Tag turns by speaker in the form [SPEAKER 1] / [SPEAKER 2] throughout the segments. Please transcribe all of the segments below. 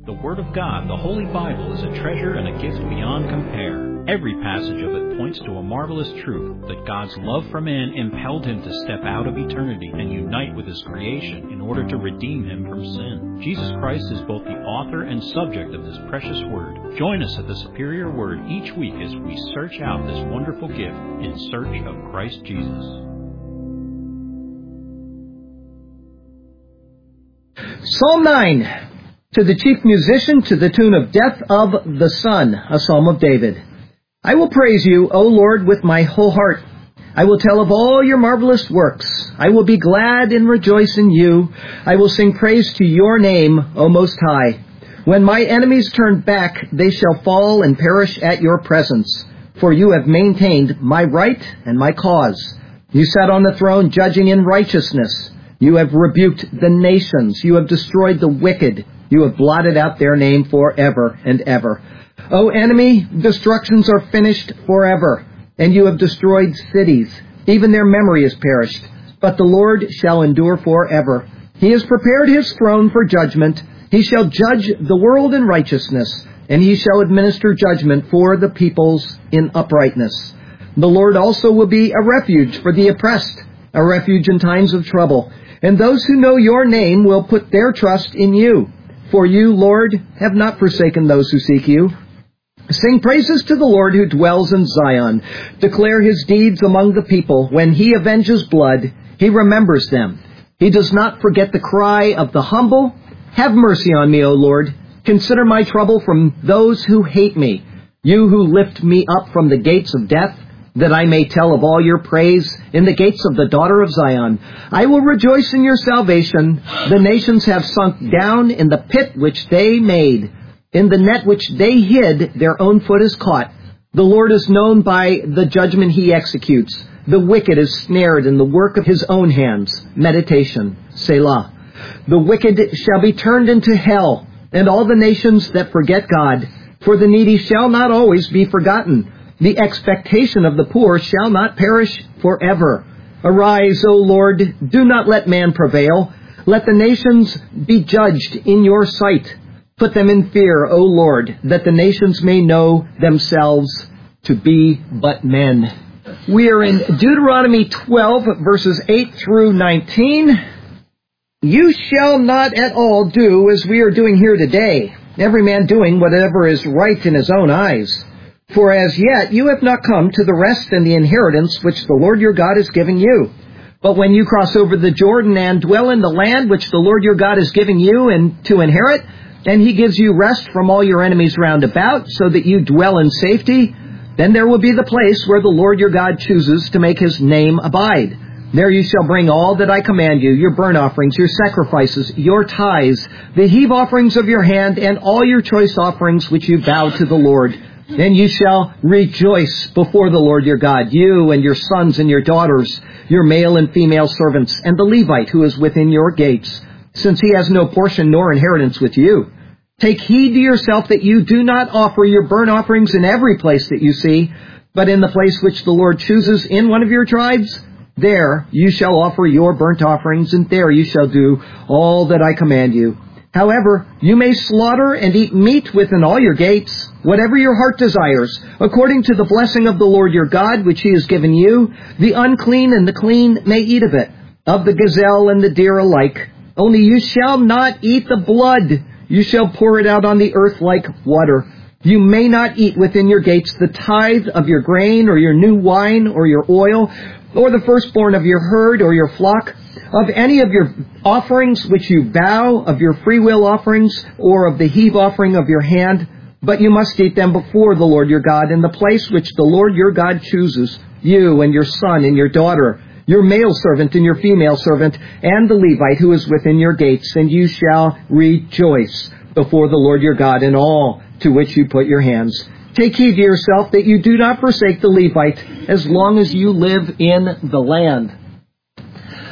[SPEAKER 1] The Word of God, the Holy Bible, is a treasure and a gift beyond compare. Every passage of it points to a marvelous truth that God's love for man impelled him to step out of eternity and unite with his creation in order to redeem him from sin. Jesus Christ is both the author and subject of this precious Word. Join us at the Superior Word each week as we search out this wonderful gift in search of Christ Jesus.
[SPEAKER 2] Psalm 9. To the chief musician, to the tune of Death of the Son, a psalm of David. I will praise you, O Lord, with my whole heart. I will tell of all your marvelous works. I will be glad and rejoice in you. I will sing praise to your name, O Most High. When my enemies turn back, they shall fall and perish at your presence. For you have maintained my right and my cause. You sat on the throne judging in righteousness. You have rebuked the nations. You have destroyed the wicked. You have blotted out their name forever and ever. O enemy, destructions are finished forever, and you have destroyed cities. Even their memory is perished. But the Lord shall endure forever. He has prepared his throne for judgment. He shall judge the world in righteousness, and he shall administer judgment for the peoples in uprightness. The Lord also will be a refuge for the oppressed, a refuge in times of trouble. And those who know your name will put their trust in you. For you, Lord, have not forsaken those who seek you. Sing praises to the Lord who dwells in Zion. Declare his deeds among the people. When he avenges blood, he remembers them. He does not forget the cry of the humble. Have mercy on me, O Lord. Consider my trouble from those who hate me. You who lift me up from the gates of death, that I may tell of all your praise in the gates of the daughter of Zion. I will rejoice in your salvation. The nations have sunk down in the pit which they made. In the net which they hid, their own foot is caught. The Lord is known by the judgment he executes. The wicked is snared in the work of his own hands. Meditation. Selah. The wicked shall be turned into hell, and all the nations that forget God. For the needy shall not always be forgotten. The expectation of the poor shall not perish forever. Arise, O Lord, do not let man prevail. Let the nations be judged in your sight. Put them in fear, O Lord, that the nations may know themselves to be but men. We are in Deuteronomy 12, verses 8 through 19. You shall not at all do as we are doing here today, every man doing whatever is right in his own eyes. For as yet you have not come to the rest and the inheritance which the Lord your God is giving you. But when you cross over the Jordan and dwell in the land which the Lord your God is giving you and to inherit, and he gives you rest from all your enemies round about, so that you dwell in safety, then there will be the place where the Lord your God chooses to make his name abide. There you shall bring all that I command you, your burnt offerings, your sacrifices, your tithes, the heave offerings of your hand, and all your choice offerings which you vow to the Lord. Then you shall rejoice before the Lord your God, you and your sons and your daughters, your male and female servants, and the Levite who is within your gates, since he has no portion nor inheritance with you. Take heed to yourself that you do not offer your burnt offerings in every place that you see, but in the place which the Lord chooses in one of your tribes. There you shall offer your burnt offerings, and there you shall do all that I command you. However, you may slaughter and eat meat within all your gates, whatever your heart desires, according to the blessing of the Lord your God, which he has given you. The unclean and the clean may eat of it, of the gazelle and the deer alike. Only you shall not eat the blood. You shall pour it out on the earth like water. You may not eat within your gates the tithe of your grain, or your new wine, or your oil, or the firstborn of your herd, or your flock, of any of your offerings which you vow, of your freewill offerings, or of the heave offering of your hand. But you must eat them before the Lord your God in the place which the Lord your God chooses, you and your son and your daughter, your male servant and your female servant, and the Levite who is within your gates, and you shall rejoice before the Lord your God in all to which you put your hands. Take heed to yourself that you do not forsake the Levite as long as you live in the land.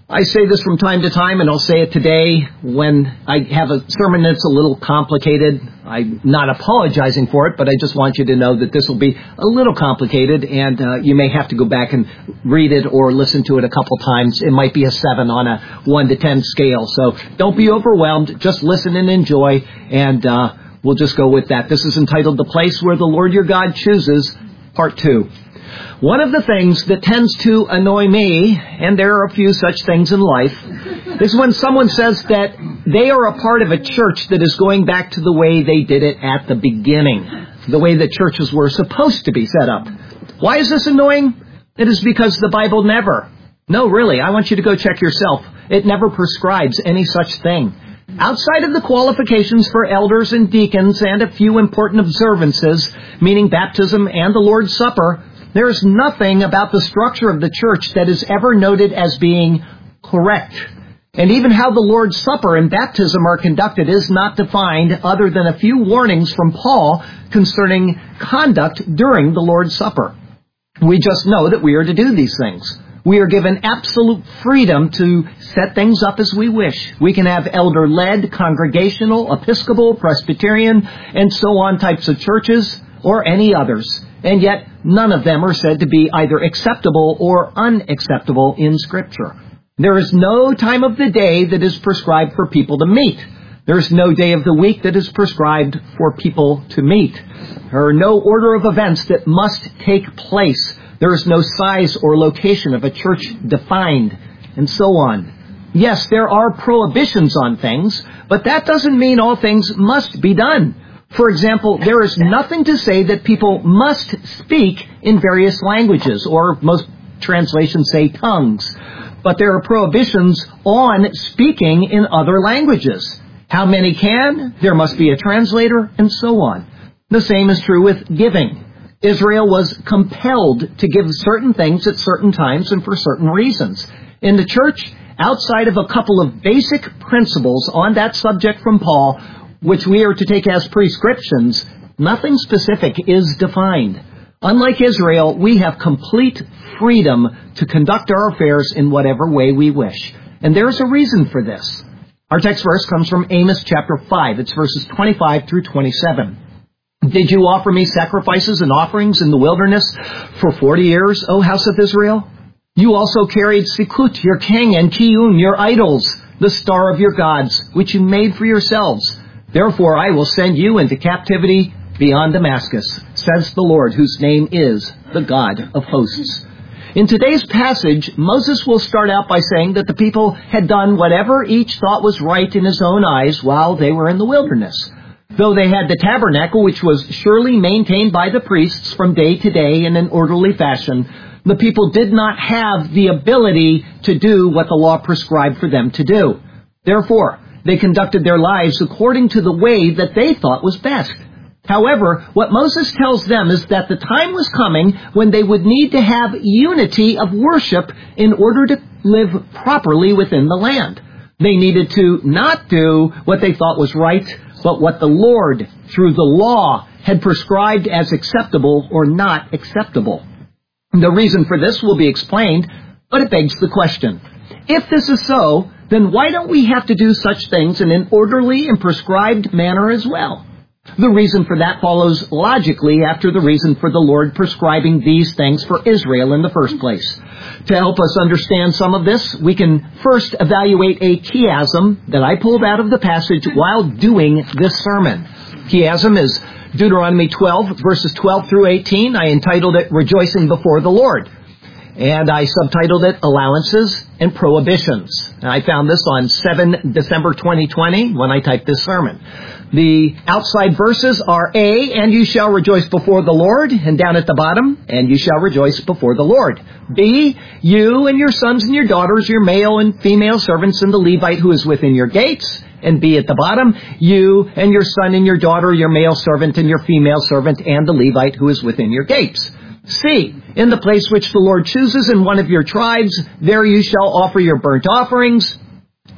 [SPEAKER 2] I say this from time to time, and I'll say it today when I have a sermon that's a little complicated. I'm not apologizing for it, but I just want you to know that this will be a little complicated, and you may have to go back and read it or listen to it a couple times. It might be a 7 on a 1 to 10 scale, so don't be overwhelmed. Just listen and enjoy, and we'll just go with that. This is entitled The Place Where the Lord Your God Chooses, Part 2. One of the things that tends to annoy me, and there are a few such things in life, is when someone says that they are a part of a church that is going back to the way they did it at the beginning, the way that churches were supposed to be set up. Why is this annoying? It is because the Bible never. No, really, I want you to go check yourself. It never prescribes any such thing. Outside of the qualifications for elders and deacons and a few important observances, meaning baptism and the Lord's Supper, there is nothing about the structure of the church that is ever noted as being correct. And even how the Lord's Supper and baptism are conducted is not defined other than a few warnings from Paul concerning conduct during the Lord's Supper. We just know that we are to do these things. We are given absolute freedom to set things up as we wish. We can have elder-led, congregational, Episcopal, Presbyterian, and so on types of churches, or any others. And yet, none of them are said to be either acceptable or unacceptable in Scripture. There is no time of the day that is prescribed for people to meet. There is no day of the week that is prescribed for people to meet. There are no order of events that must take place. There is no size or location of a church defined, and so on. Yes, there are prohibitions on things, but that doesn't mean all things must be done. For example, there is nothing to say that people must speak in various languages, or most translations say tongues. But there are prohibitions on speaking in other languages. How many can? There must be a translator, and so on. The same is true with giving. Israel was compelled to give certain things at certain times and for certain reasons. In the church, outside of a couple of basic principles on that subject from Paul, which we are to take as prescriptions, nothing specific is defined. Unlike Israel, we have complete freedom to conduct our affairs in whatever way we wish. And there's a reason for this. Our text verse comes from Amos chapter 5. It's verses 25 through 27. Did you offer me sacrifices and offerings in the wilderness for 40 years, O house of Israel? You also carried Sikut, your king, and Kiyun, your idols, the star of your gods, which you made for yourselves. Therefore I will send you into captivity beyond Damascus, says the Lord, whose name is the God of hosts. In today's passage, Moses will start out by saying that the people had done whatever each thought was right in his own eyes while they were in the wilderness. Though they had the tabernacle, which was surely maintained by the priests from day to day in an orderly fashion, the people did not have the ability to do what the law prescribed for them to do. Therefore, they conducted their lives according to the way that they thought was best. However, what Moses tells them is that the time was coming when they would need to have unity of worship in order to live properly within the land. They needed to not do what they thought was right, but what the Lord, through the law, had prescribed as acceptable or not acceptable. The reason for this will be explained, but it begs the question. If this is so, then why don't we have to do such things in an orderly and prescribed manner as well? The reason for that follows logically after the reason for the Lord prescribing these things for Israel in the first place. To help us understand some of this, we can first evaluate a chiasm that I pulled out of the passage while doing this sermon. Chiasm is Deuteronomy 12, verses 12 through 18. I entitled it Rejoicing Before the Lord. And I subtitled it Allowances and Prohibitions. And I found this on 7 December 2020 when I typed this sermon. The outside verses are A, and you shall rejoice before the Lord, and down at the bottom, and you shall rejoice before the Lord. B, you and your sons and your daughters, your male and female servants, and the Levite who is within your gates. And B at the bottom, you and your son and your daughter, your male servant and your female servant, and the Levite who is within your gates. C, in the place which the Lord chooses in one of your tribes, there you shall offer your burnt offerings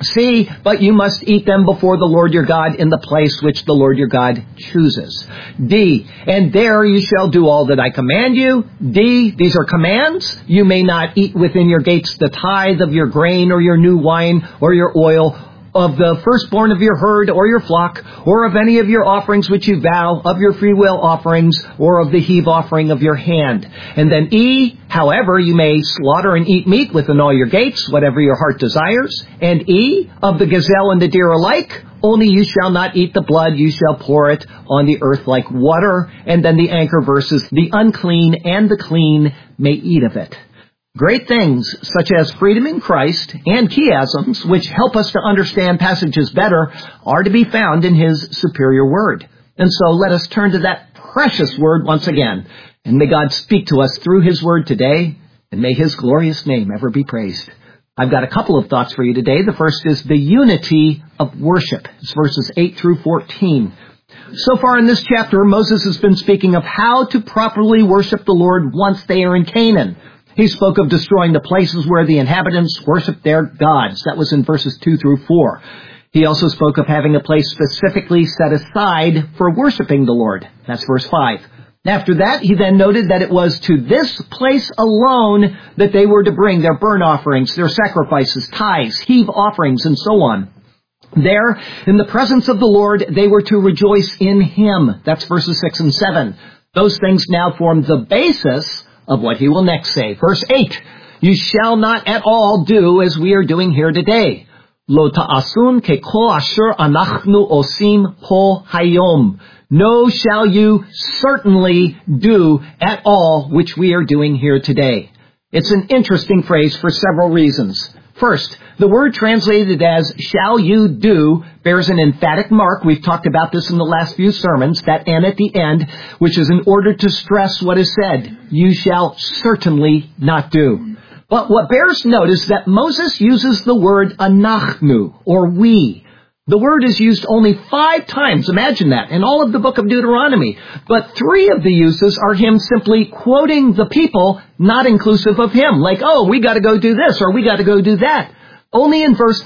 [SPEAKER 2] C, but you must eat them before the Lord your God in the place which the Lord your God chooses. D, and there you shall do all that I command you. D, these are commands. You may not eat within your gates the tithe of your grain or your new wine or your oil, of the firstborn of your herd or your flock, or of any of your offerings which you vow, of your freewill offerings, or of the heave offering of your hand. And then E, however, you may slaughter and eat meat within all your gates, whatever your heart desires. And E, of the gazelle and the deer alike, only you shall not eat the blood, you shall pour it on the earth like water. And then the anchor verses, the unclean and the clean may eat of it. Great things such as freedom in Christ and chiasms, which help us to understand passages better, are to be found in His superior word. And so let us turn to that precious word once again. And may God speak to us through His word today, and may His glorious name ever be praised. I've got a couple of thoughts for you today. The first is the unity of worship. It's verses 8 through 14. So far in this chapter, Moses has been speaking of how to properly worship the Lord once they are in Canaan. He spoke of destroying the places where the inhabitants worshiped their gods. That was in verses 2 through 4. He also spoke of having a place specifically set aside for worshiping the Lord. That's verse 5. After that, he then noted that it was to this place alone that they were to bring their burnt offerings, their sacrifices, tithes, heave offerings, and so on. There, in the presence of the Lord, they were to rejoice in Him. That's verses 6 and 7. Those things now form the basis of what he will next say. Verse 8, you shall not at all do as we are doing here today. Lo ta'asun kekol asher anachnu osim po hayom. No shall you certainly do at all which we are doing here today. It's an interesting phrase for several reasons. First, the word translated as shall you do bears an emphatic mark. We've talked about this in the last few sermons, that N at the end, which is in order to stress what is said. You shall certainly not do. But what bears note is that Moses uses the word anachnu, or we. The word is used only 5 times, imagine that, in all of the book of Deuteronomy. But 3 of the uses are him simply quoting the people, not inclusive of him. Like, oh, we got to go do this, or we got to go do that. Only in verse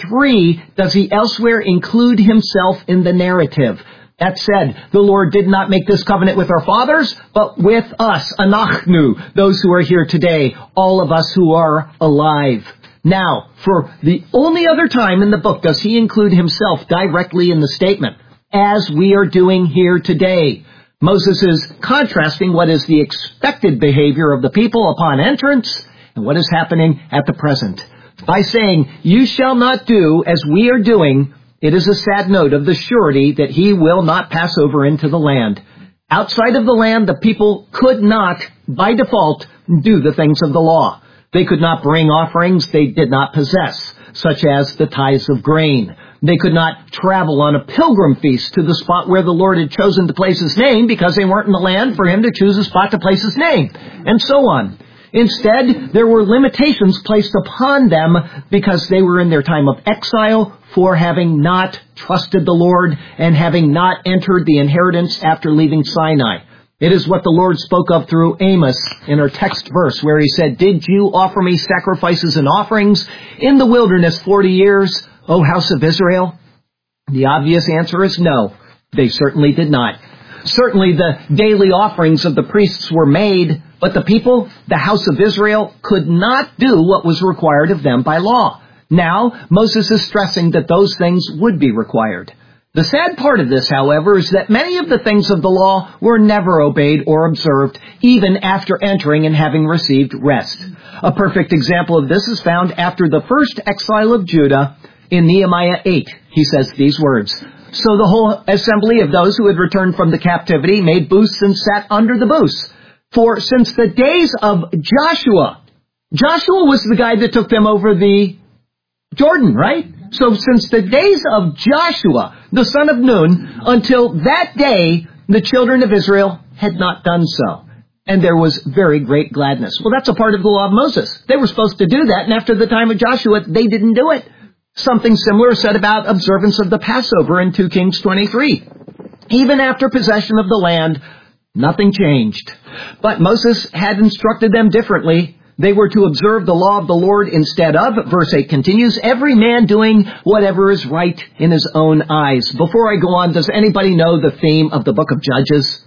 [SPEAKER 2] 5:3 does he elsewhere include himself in the narrative. That said, the Lord did not make this covenant with our fathers, but with us, anachnu, those who are here today, all of us who are alive. Now, for the only other time in the book does he include himself directly in the statement, as we are doing here today. Moses is contrasting what is the expected behavior of the people upon entrance and what is happening at the present. By saying, you shall not do as we are doing, it is a sad note of the surety that he will not pass over into the land. Outside of the land, the people could not, by default, do the things of the law. They could not bring offerings they did not possess, such as the tithes of grain. They could not travel on a pilgrim feast to the spot where the Lord had chosen to place His name because they weren't in the land for Him to choose a spot to place His name, and so on. Instead, there were limitations placed upon them because they were in their time of exile for having not trusted the Lord and having not entered the inheritance after leaving Sinai. It is what the Lord spoke of through Amos in our text verse where He said, did you offer me sacrifices and offerings in the wilderness 40 years, O house of Israel? The obvious answer is no, they certainly did not. Certainly the daily offerings of the priests were made, but the people, the house of Israel, could not do what was required of them by law. Now, Moses is stressing that those things would be required. The sad part of this, however, is that many of the things of the law were never obeyed or observed, even after entering and having received rest. A perfect example of this is found after the first exile of Judah in Nehemiah 8. He says these words, so the whole assembly of those who had returned from the captivity made booths and sat under the booths. For since the days of Joshua was the guy that took them over the Jordan, right? So since the days of Joshua, the son of Nun, until that day, the children of Israel had not done so. And there was very great gladness. Well, that's a part of the law of Moses. They were supposed to do that, and after the time of Joshua, they didn't do it. Something similar is said about observance of the Passover in 2 Kings 23. Even after possession of the land, nothing changed. But Moses had instructed them differently. They were to observe the law of the Lord instead of, verse 8 continues, every man doing whatever is right in his own eyes. Before I go on, does anybody know the theme of the book of Judges?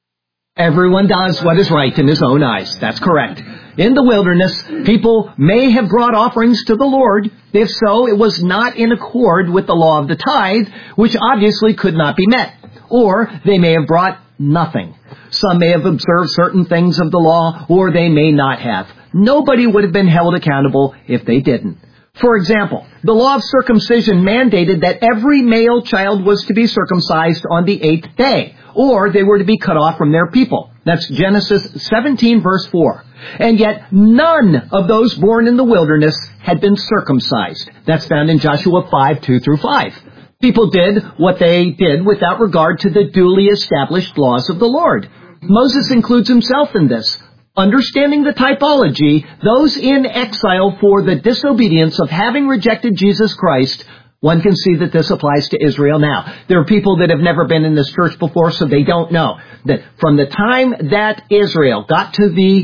[SPEAKER 2] Everyone does what is right in his own eyes. That's correct. In the wilderness, people may have brought offerings to the Lord. If so, it was not in accord with the law of the tithe, which obviously could not be met. Or they may have brought nothing. Some may have observed certain things of the law, or they may not have. Nobody would have been held accountable if they didn't. For example, the law of circumcision mandated that every male child was to be circumcised on the 8th day, or they were to be cut off from their people. That's Genesis 17, verse 4. And yet none of those born in the wilderness had been circumcised. That's found in Joshua 5, 2 through 5. People did what they did without regard to the duly established laws of the Lord. Moses includes himself in this. Understanding the typology, those in exile for the disobedience of having rejected Jesus Christ, one can see that this applies to Israel now. There are people that have never been in this church before, so they don't know that from the time that Israel got to the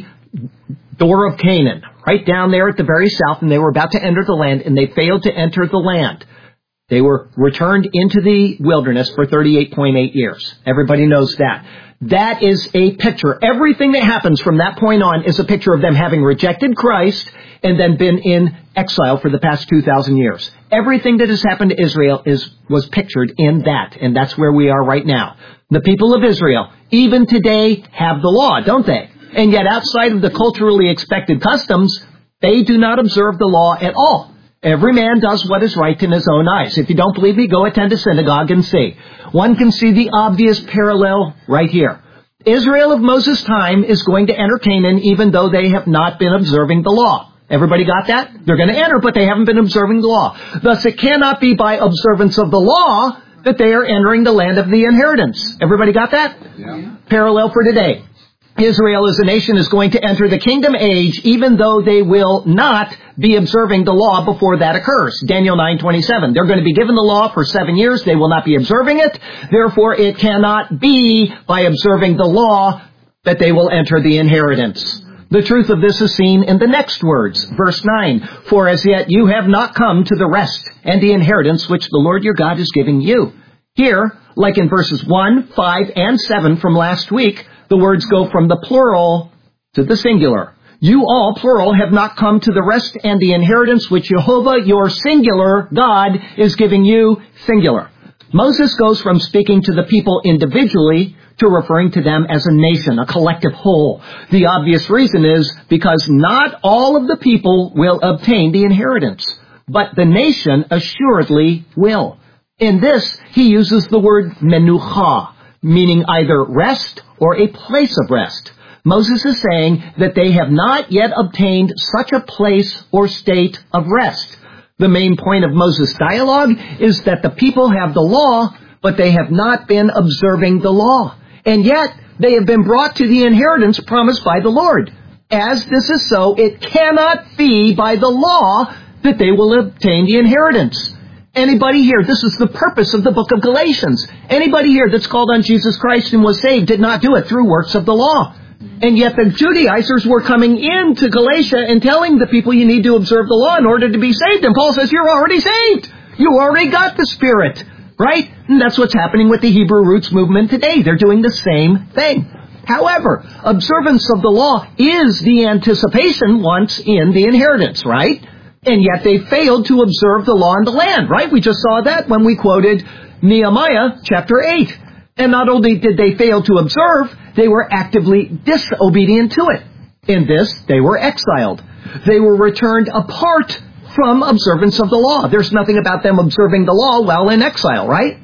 [SPEAKER 2] door of Canaan, right down there at the very south, and they were about to enter the land, and they failed to enter the land, they were returned into the wilderness for 38.8 years. Everybody knows that. That is a picture. Everything that happens from that point on is a picture of them having rejected Christ and then been in exile for the past 2,000 years. Everything that has happened to Israel was pictured in that, and that's where we are right now. The people of Israel, even today, have the law, don't they? And yet outside of the culturally expected customs, they do not observe the law at all. Every man does what is right in his own eyes. If you don't believe me, go attend a synagogue and see. One can see the obvious parallel right here. Israel of Moses' time is going to enter Canaan even though they have not been observing the law. Everybody got that? They're going to enter, but they haven't been observing the law. Thus, it cannot be by observance of the law that they are entering the land of the inheritance. Everybody got that? Yeah. Parallel for today. Israel as a nation is going to enter the kingdom age even though they will not be observing the law before that occurs. Daniel 9:27. They're going to be given the law for 7 years. They will not be observing it. Therefore, it cannot be by observing the law that they will enter the inheritance. The truth of this is seen in the next words. Verse 9. For as yet you have not come to the rest and the inheritance which the Lord your God is giving you. Here, like in verses 1, 5, and 7 from last week, the words go from the plural to the singular. You all, plural, have not come to the rest and the inheritance which Jehovah, your singular God, is giving you, singular. Moses goes from speaking to the people individually to referring to them as a nation, a collective whole. The obvious reason is because not all of the people will obtain the inheritance, but the nation assuredly will. In this, he uses the word menucha, meaning either rest or a place of rest. Moses is saying that they have not yet obtained such a place or state of rest. The main point of Moses' dialogue is that the people have the law, but they have not been observing the law. And yet, they have been brought to the inheritance promised by the Lord. As this is so, it cannot be by the law that they will obtain the inheritance. Anybody here, this is the purpose of the book of Galatians. Anybody here that's called on Jesus Christ and was saved did not do it through works of the law. And yet the Judaizers were coming into Galatia and telling the people you need to observe the law in order to be saved. And Paul says, you're already saved. You already got the Spirit, right? And that's what's happening with the Hebrew Roots movement today. They're doing the same thing. However, observance of the law is the anticipation once in the inheritance, right? And yet they failed to observe the law in the land, right? We just saw that when we quoted Nehemiah chapter 8. And not only did they fail to observe, they were actively disobedient to it. In this, they were exiled. They were returned apart from observance of the law. There's nothing about them observing the law while in exile, right?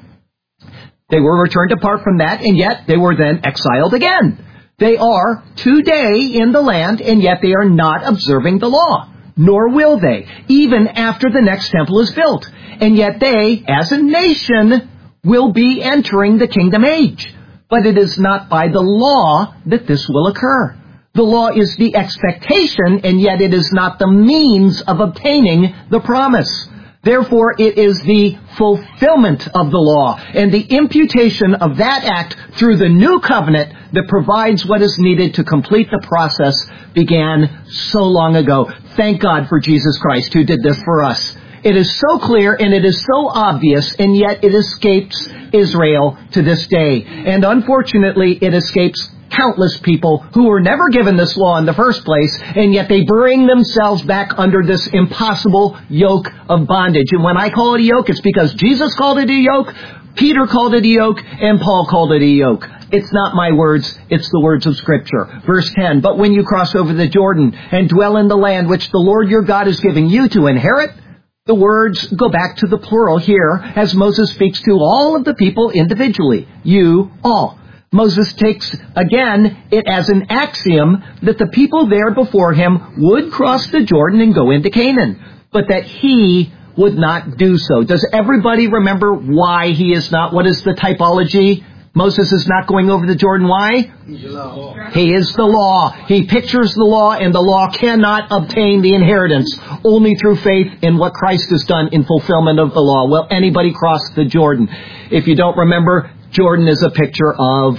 [SPEAKER 2] They were returned apart from that, and yet they were then exiled again. They are today in the land, and yet they are not observing the law. Nor will they, even after the next temple is built. And yet they, as a nation, will be entering the kingdom age. But it is not by the law that this will occur. The law is the expectation, and yet it is not the means of obtaining the promise. Therefore, it is the fulfillment of the law and the imputation of that act through the new covenant that provides what is needed to complete the process began so long ago. Thank God for Jesus Christ who did this for us. It is so clear and it is so obvious, and yet it escapes Israel to this day. And unfortunately, it escapes countless people who were never given this law in the first place, and yet they bring themselves back under this impossible yoke of bondage. And when I call it a yoke, it's because Jesus called it a yoke, Peter called it a yoke, and Paul called it a yoke. It's not my words, it's the words of Scripture. Verse 10, but when you cross over the Jordan and dwell in the land which the Lord your God is giving you to inherit, the words go back to the plural here as Moses speaks to all of the people individually. You all. Moses takes, again, it as an axiom that the people there before him would cross the Jordan and go into Canaan, but that he would not do so. Does everybody remember why he is not? What is the typology? Moses is not going over the Jordan. Why? He is the law. He pictures the law, and the law cannot obtain the inheritance only through faith in what Christ has done in fulfillment of the law. Will anybody cross the Jordan? If you don't remember, Jordan is a picture of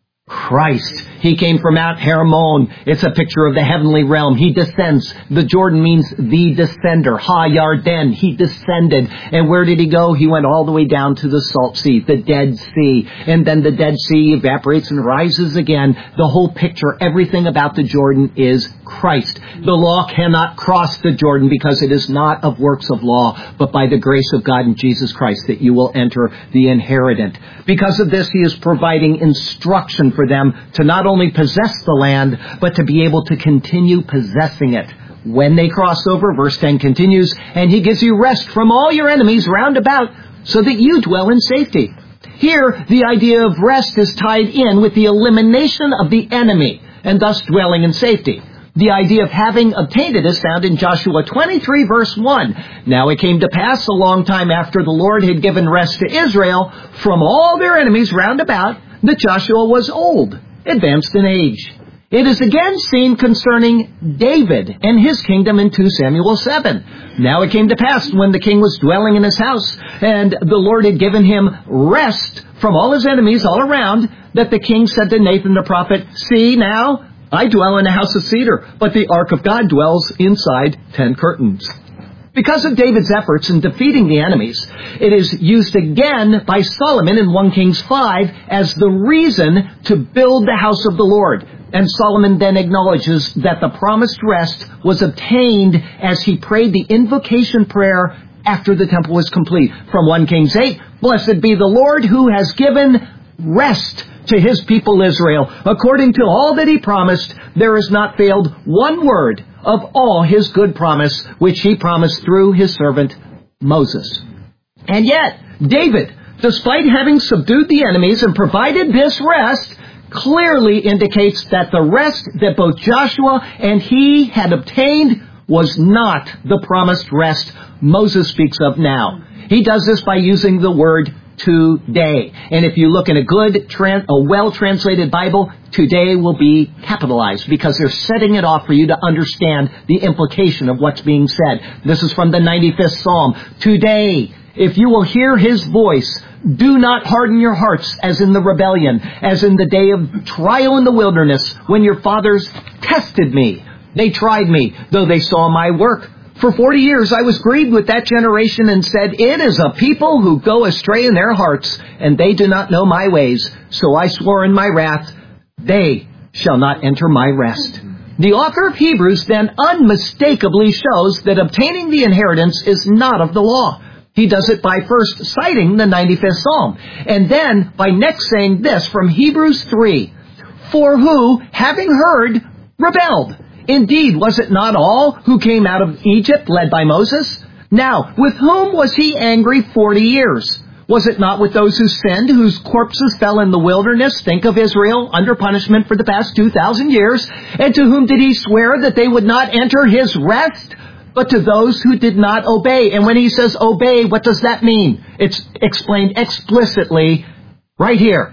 [SPEAKER 2] Christ. He came from Mount Hermon. It's a picture of the heavenly realm. He descends. The Jordan means the descender. Ha-Yarden. He descended. And where did he go? He went all the way down to the Salt Sea, the Dead Sea. And then the Dead Sea evaporates and rises again. The whole picture, everything about the Jordan is Christ. The law cannot cross the Jordan because it is not of works of law, but by the grace of God in Jesus Christ that you will enter the inheritance. Because of this, he is providing instruction for them to not only possess the land, but to be able to continue possessing it. When they cross over, verse 10 continues, and he gives you rest from all your enemies round about, so that you dwell in safety. Here, the idea of rest is tied in with the elimination of the enemy, and thus dwelling in safety. The idea of having obtained it is found in Joshua 23, verse 1. Now it came to pass a long time after the Lord had given rest to Israel from all their enemies round about, that Joshua was old, advanced in age. It is again seen concerning David and his kingdom in 2 Samuel 7. Now it came to pass when the king was dwelling in his house, and the Lord had given him rest from all his enemies all around, that the king said to Nathan the prophet, see now, I dwell in a house of cedar, but the ark of God dwells inside 10 curtains. Because of David's efforts in defeating the enemies, it is used again by Solomon in 1 Kings 5 as the reason to build the house of the Lord. And Solomon then acknowledges that the promised rest was obtained as he prayed the invocation prayer after the temple was complete. From 1 Kings 8, blessed be the Lord who has given rest to his people Israel. According to all that he promised, there has not failed one word of all his good promise, which he promised through his servant Moses. And yet, David, despite having subdued the enemies and provided this rest, clearly indicates that the rest that both Joshua and he had obtained was not the promised rest Moses speaks of now. He does this by using the word today. And if you look in a well-translated Bible, today will be capitalized because they're setting it off for you to understand the implication of what's being said. This is from the 95th Psalm. Today, if you will hear his voice, do not harden your hearts as in the rebellion, as in the day of trial in the wilderness, when your fathers tested me. They tried me, though they saw my work. For 40 years I was grieved with that generation and said, it is a people who go astray in their hearts, and they do not know my ways. So I swore in my wrath, they shall not enter my rest. The author of Hebrews then unmistakably shows that obtaining the inheritance is not of the law. He does it by first citing the 95th Psalm, and then by next saying this from Hebrews 3, for who, having heard, rebelled. Indeed, was it not all who came out of Egypt led by Moses? Now, with whom was he angry 40 years? Was it not with those who sinned, whose corpses fell in the wilderness? Think of Israel under punishment for the past 2,000 years. And to whom did he swear that they would not enter his rest? But to those who did not obey. And when he says obey, what does that mean? It's explained explicitly right here.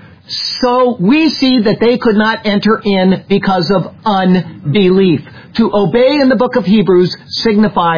[SPEAKER 2] So we see that they could not enter in because of unbelief. To obey in the book of Hebrews signifies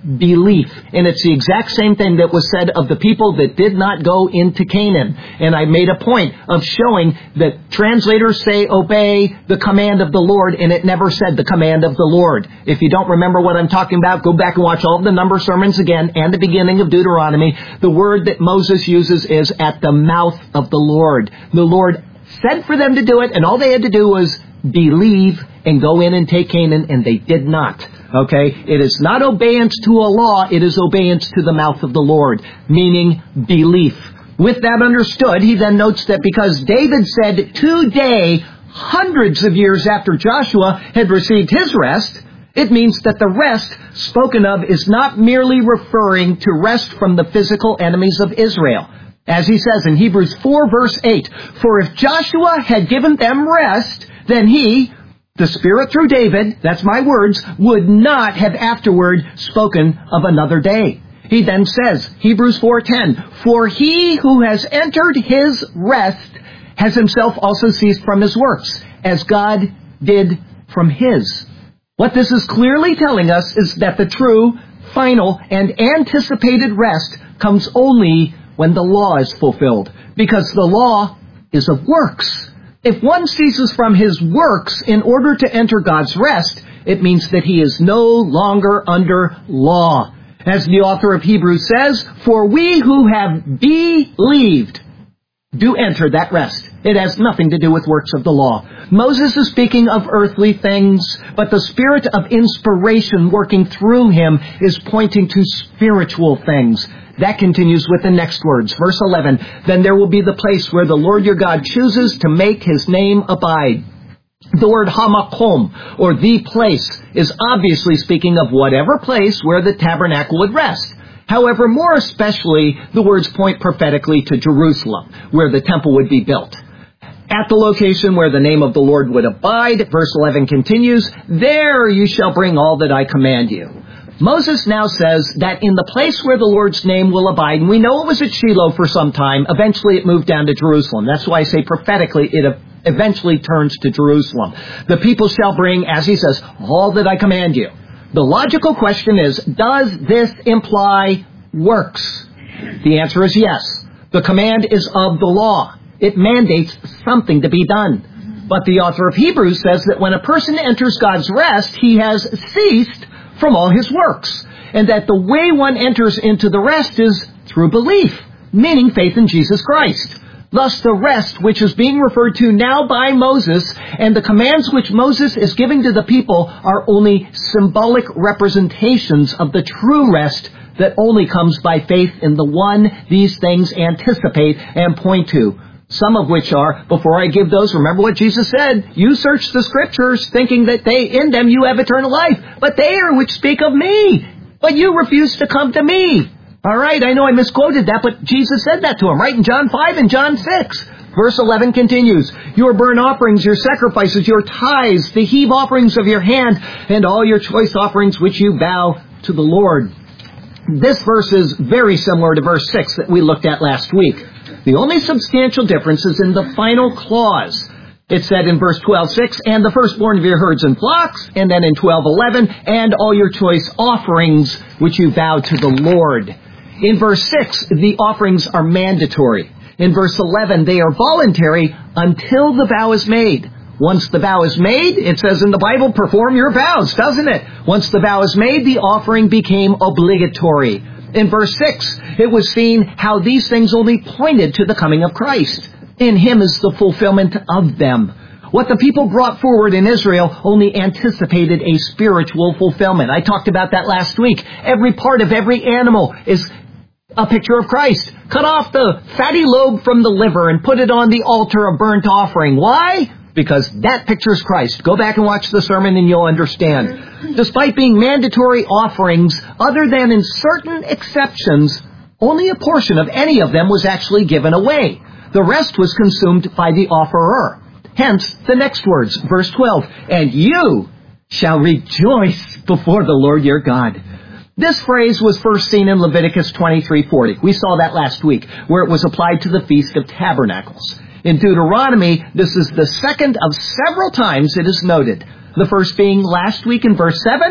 [SPEAKER 2] belief. And it's the exact same thing that was said of the people that did not go into Canaan. And I made a point of showing that translators say obey the command of the Lord, and it never said the command of the Lord. If you don't remember what I'm talking about, go back and watch all of the number sermons again and the beginning of Deuteronomy. The word that Moses uses is at the mouth of the Lord. The Lord said for them to do it, and all they had to do was believe and go in and take Canaan, and they did not. Okay? It is not obedience to a law, it is obedience to the mouth of the Lord, meaning belief. With that understood, he then notes that because David said today, hundreds of years after Joshua had received his rest, it means that the rest spoken of is not merely referring to rest from the physical enemies of Israel. As he says in Hebrews 4 verse 8, for if Joshua had given them rest, then he, the Spirit through David, that's my words, would not have afterward spoken of another day. He then says, Hebrews 4:10, for he who has entered his rest has himself also ceased from his works, as God did from his. What this is clearly telling us is that the true, final, and anticipated rest comes only when the law is fulfilled, because the law is of works. If one ceases from his works in order to enter God's rest, it means that he is no longer under law. As the author of Hebrews says, for we who have believed do enter that rest. It has nothing to do with works of the law. Moses is speaking of earthly things, but the spirit of inspiration working through him is pointing to spiritual things. That continues with the next words. Verse 11, then there will be the place where the Lord your God chooses to make his name abide. The word hamakom, or the place, is obviously speaking of whatever place where the tabernacle would rest. However, more especially, the words point prophetically to Jerusalem, where the temple would be built. At the location where the name of the Lord would abide, verse 11 continues, there you shall bring all that I command you. Moses now says that in the place where the Lord's name will abide, and we know it was at Shiloh for some time, eventually it moved down to Jerusalem. That's why I say prophetically it eventually turns to Jerusalem. The people shall bring, as he says, all that I command you. The logical question is, does this imply works? The answer is yes. The command is of the law. It mandates something to be done. But the author of Hebrews says that when a person enters God's rest, he has ceased from all his works, and that the way one enters into the rest is through belief, meaning faith in Jesus Christ. Thus, the rest which is being referred to now by Moses and the commands which Moses is giving to the people are only symbolic representations of the true rest that only comes by faith in the one these things anticipate and point to. Some of which are, before I give those, remember what Jesus said, you search the Scriptures thinking that in them you have eternal life, but they are which speak of me, but you refuse to come to me. All right, I know I misquoted that, but Jesus said that to him, right, in John 5 and John 6. Verse 11 continues, your burnt offerings, your sacrifices, your tithes, the heave offerings of your hand, and all your choice offerings which you vow to the Lord. This verse is very similar to verse 6 that we looked at last week. The only substantial difference is in the final clause. It said in verse 12:6, and the firstborn of your herds and flocks, and then in 12:11, and all your choice offerings which you vow to the Lord. In verse 6, the offerings are mandatory. In verse 11, they are voluntary until the vow is made. Once the vow is made, it says in the Bible, perform your vows, doesn't it? Once the vow is made, the offering became obligatory. In verse 6, it was seen how these things only pointed to the coming of Christ. In him is the fulfillment of them. What the people brought forward in Israel only anticipated a spiritual fulfillment. I talked about that last week. Every part of every animal is a picture of Christ. Cut off the fatty lobe from the liver and put it on the altar of burnt offering. Why? Because that pictures Christ. Go back and watch the sermon and you'll understand. Despite being mandatory offerings, other than in certain exceptions, only a portion of any of them was actually given away. The rest was consumed by the offerer. Hence, the next words, verse 12, and you shall rejoice before the Lord your God. This phrase was first seen in Leviticus 23:40. We saw that last week, where it was applied to the Feast of Tabernacles. In Deuteronomy, this is the second of several times it is noted. The first being last week in verse 7,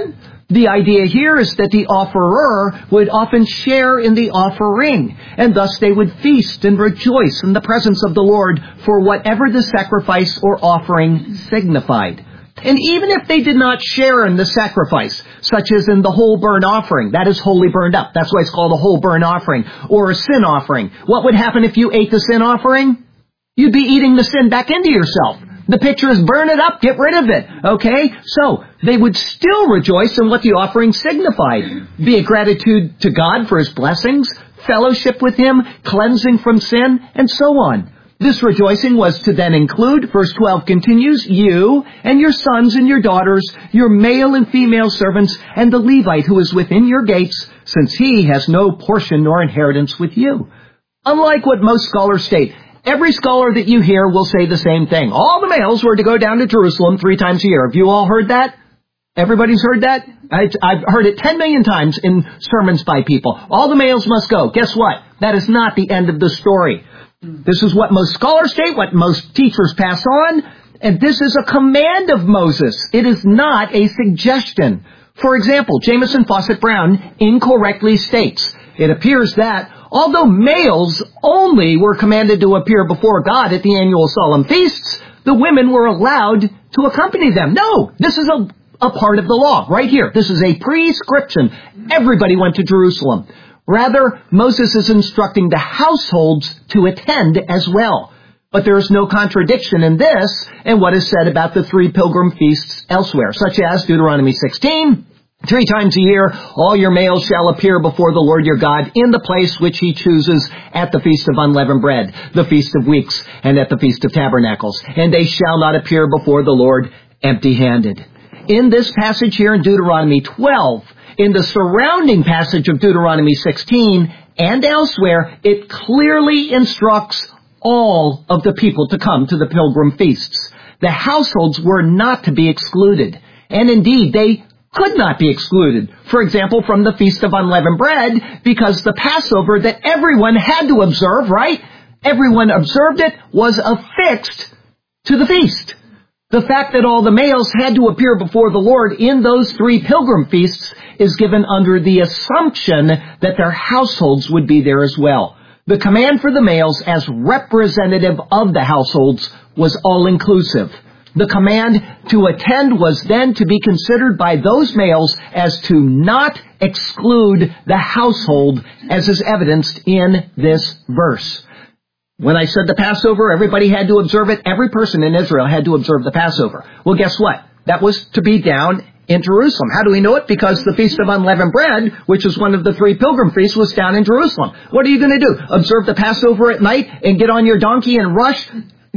[SPEAKER 2] The idea here is that the offerer would often share in the offering, and thus they would feast and rejoice in the presence of the Lord for whatever the sacrifice or offering signified. And even if they did not share in the sacrifice, such as in the whole burnt offering, that is wholly burned up. That's why it's called a whole burnt offering, or a sin offering. What would happen if you ate the sin offering? You'd be eating the sin back into yourself. The picture is burn it up, get rid of it. Okay? So, they would still rejoice in what the offering signified. Be it gratitude to God for His blessings, fellowship with Him, cleansing from sin, and so on. This rejoicing was to then include, verse 12 continues, you and your sons and your daughters, your male and female servants, and the Levite who is within your gates, since he has no portion nor inheritance with you. Unlike what most scholars state, every scholar that you hear will say the same thing. All the males were to go down to Jerusalem 3 times a year. Have you all heard that? Everybody's heard that? I've heard it 10 million times in sermons by people. All the males must go. Guess what? That is not the end of the story. This is what most scholars state, what most teachers pass on, and this is a command of Moses. It is not a suggestion. For example, Jamieson Fawcett Brown incorrectly states, it appears that although males only were commanded to appear before God at the annual solemn feasts, the women were allowed to accompany them. No, this is a part of the law, right here. This is a prescription. Everybody went to Jerusalem. Rather, Moses is instructing the households to attend as well. But there is no contradiction in this and what is said about the 3 pilgrim feasts elsewhere, such as Deuteronomy 16, 3 times a year, all your males shall appear before the Lord your God in the place which He chooses at the Feast of Unleavened Bread, the Feast of Weeks, and at the Feast of Tabernacles. And they shall not appear before the Lord empty-handed. In this passage here in Deuteronomy 12, in the surrounding passage of Deuteronomy 16, and elsewhere, it clearly instructs all of the people to come to the pilgrim feasts. The households were not to be excluded. And indeed, they could not be excluded. For example, from the Feast of Unleavened Bread, because the Passover that everyone had to observe, right? Everyone observed it, was affixed to the feast. The fact that all the males had to appear before the Lord in those 3 pilgrim feasts is given under the assumption that their households would be there as well. The command for the males as representative of the households was all-inclusive. The command to attend was then to be considered by those males as to not exclude the household, as is evidenced in this verse. When I said the Passover, everybody had to observe it. Every person in Israel had to observe the Passover. Well, guess what? That was to be down in Jerusalem. How do we know it? Because the Feast of Unleavened Bread, which is one of the 3 pilgrim feasts, was down in Jerusalem. What are you going to do? Observe the Passover at night and get on your donkey and rush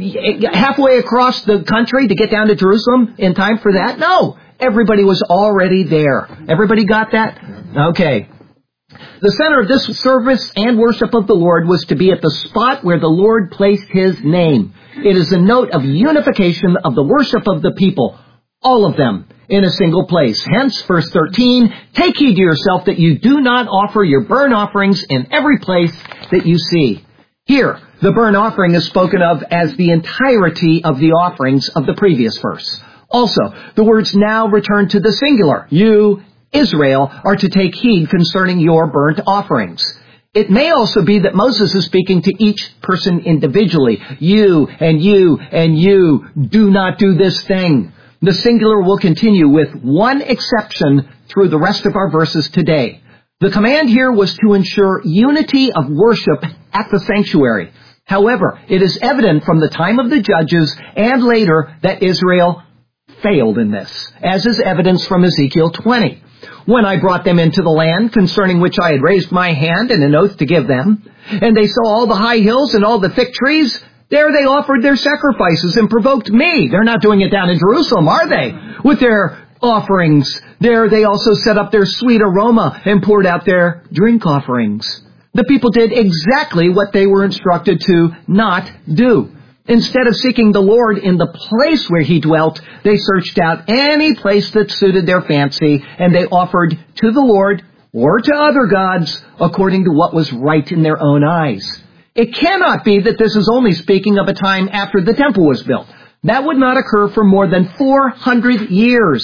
[SPEAKER 2] halfway across the country to get down to Jerusalem in time for that? No. Everybody was already there. Everybody got that? Okay. The center of this service and worship of the Lord was to be at the spot where the Lord placed His name. It is a note of unification of the worship of the people, all of them, in a single place. Hence, verse 13, take heed to yourself that you do not offer your burnt offerings in every place that you see. Here, the burnt offering is spoken of as the entirety of the offerings of the previous verse. Also, the words now return to the singular. You, Israel, are to take heed concerning your burnt offerings. It may also be that Moses is speaking to each person individually. You and you and you do not do this thing. The singular will continue with one exception through the rest of our verses today. The command here was to ensure unity of worship at the sanctuary. However, it is evident from the time of the judges and later that Israel failed in this, as is evidenced from Ezekiel 20. When I brought them into the land concerning which I had raised my hand in an oath to give them, and they saw all the high hills and all the thick trees, there they offered their sacrifices and provoked me. They're not doing it down in Jerusalem, are they? With their offerings. There they also set up their sweet aroma and poured out their drink offerings. The people did exactly what they were instructed to not do. Instead of seeking the Lord in the place where He dwelt, they searched out any place that suited their fancy, and they offered to the Lord or to other gods according to what was right in their own eyes. It cannot be that this is only speaking of a time after the temple was built. That would not occur for more than 400 years.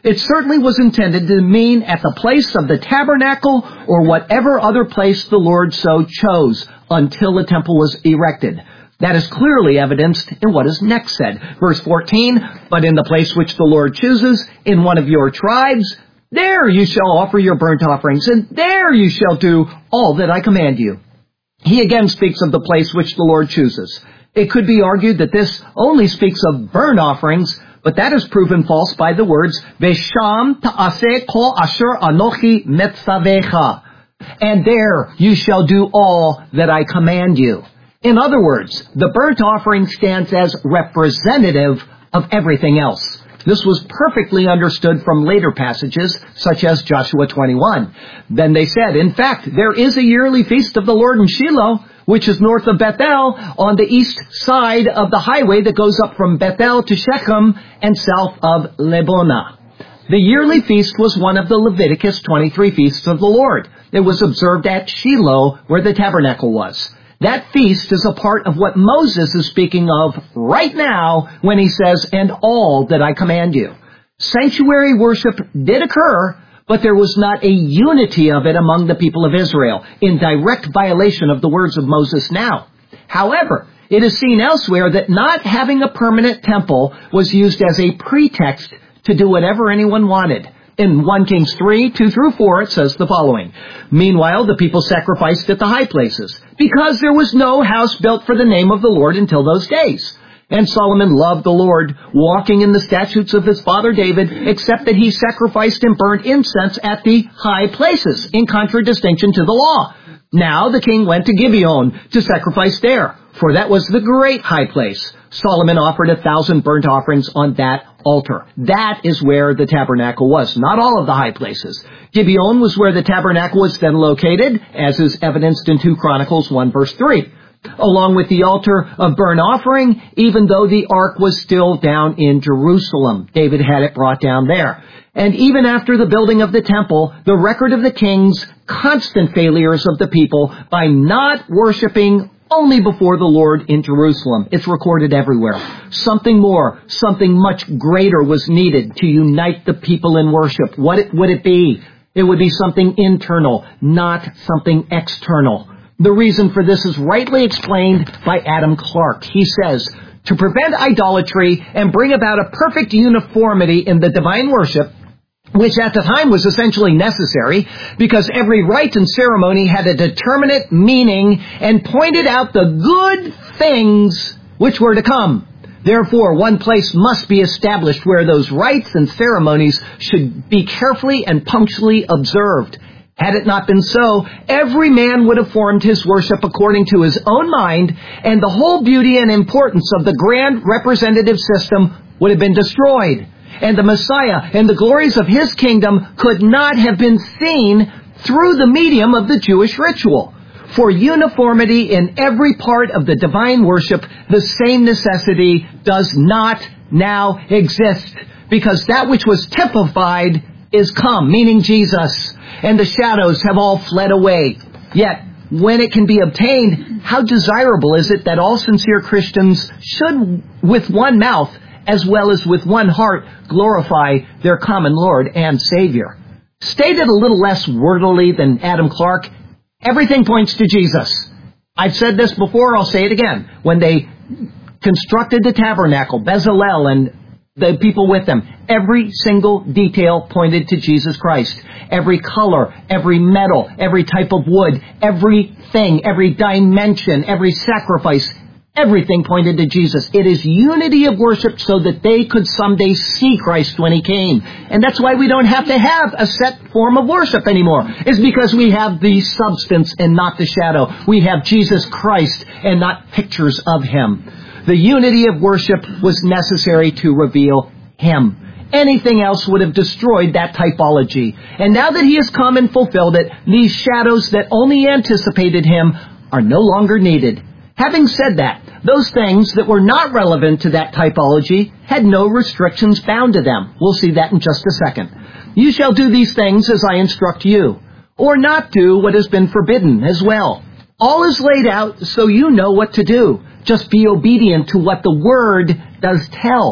[SPEAKER 2] It certainly was intended to mean at the place of the tabernacle or whatever other place the Lord so chose until the temple was erected. That is clearly evidenced in what is next said. Verse 14, but in the place which the Lord chooses, in one of your tribes, there you shall offer your burnt offerings, and there you shall do all that I command you. He again speaks of the place which the Lord chooses. It could be argued that this only speaks of burnt offerings, but that is proven false by the words, Vesham ta'aseh kol asher anochi metzavecha. And there you shall do all that I command you. In other words, the burnt offering stands as representative of everything else. This was perfectly understood from later passages, such as Joshua 21. Then they said, in fact, there is a yearly feast of the Lord in Shiloh, which is north of Bethel, on the east side of the highway that goes up from Bethel to Shechem and south of Lebonah. The yearly feast was one of the Leviticus 23 feasts of the Lord. It was observed at Shiloh, where the tabernacle was. That feast is a part of what Moses is speaking of right now when he says, and all that I command you. Sanctuary worship did occur, but there was not a unity of it among the people of Israel, in direct violation of the words of Moses now. However, it is seen elsewhere that not having a permanent temple was used as a pretext to do whatever anyone wanted. In 1 Kings 3, 2-4, it says the following. Meanwhile, the people sacrificed at the high places, because there was no house built for the name of the Lord until those days. And Solomon loved the Lord, walking in the statutes of his father David, except that he sacrificed and burnt incense at the high places, in contradistinction to the law. Now the king went to Gibeon to sacrifice there, for that was the great high place. Solomon offered 1,000 burnt offerings on that altar. That is where the tabernacle was, not all of the high places. Gibeon was where the tabernacle was then located, as is evidenced in 2 Chronicles 1 verse 3. Along with the altar of burnt offering, even though the ark was still down in Jerusalem. David had it brought down there. And even after the building of the temple, the record of the king's constant failures of the people by not worshiping only before the Lord in Jerusalem. It's recorded everywhere. Something more, something much greater was needed to unite the people in worship. What would it be? It would be something internal, not something external. The reason for this is rightly explained by Adam Clarke. He says, to prevent idolatry and bring about a perfect uniformity in the divine worship, which at the time was essentially necessary because every rite and ceremony had a determinate meaning and pointed out the good things which were to come. Therefore, one place must be established where those rites and ceremonies should be carefully and punctually observed. Had it not been so, every man would have formed his worship according to his own mind, and the whole beauty and importance of the grand representative system would have been destroyed. And the Messiah and the glories of his kingdom could not have been seen through the medium of the Jewish ritual. For uniformity in every part of the divine worship, the same necessity does not now exist, because that which was typified is come, meaning Jesus, and the shadows have all fled away. Yet, when it can be obtained, how desirable is it that all sincere Christians should, with one mouth, as well as with one heart, glorify their common Lord and Savior. Stated a little less wordily than Adam Clarke, everything points to Jesus. I've said this before, I'll say it again. When they constructed the tabernacle, Bezalel and the people with them, every single detail pointed to Jesus Christ. Every color, every metal, every type of wood, everything, every dimension, every sacrifice, everything pointed to Jesus. It is unity of worship so that they could someday see Christ when he came. And that's why we don't have to have a set form of worship anymore. It's because we have the substance and not the shadow. We have Jesus Christ and not pictures of him. The unity of worship was necessary to reveal him. Anything else would have destroyed that typology. And now that he has come and fulfilled it, these shadows that only anticipated him are no longer needed. Having said that, those things that were not relevant to that typology had no restrictions bound to them. We'll see that in just a second. You shall do these things as I instruct you, or not do what has been forbidden as well. All is laid out so you know what to do. Just be obedient to what the Word does tell.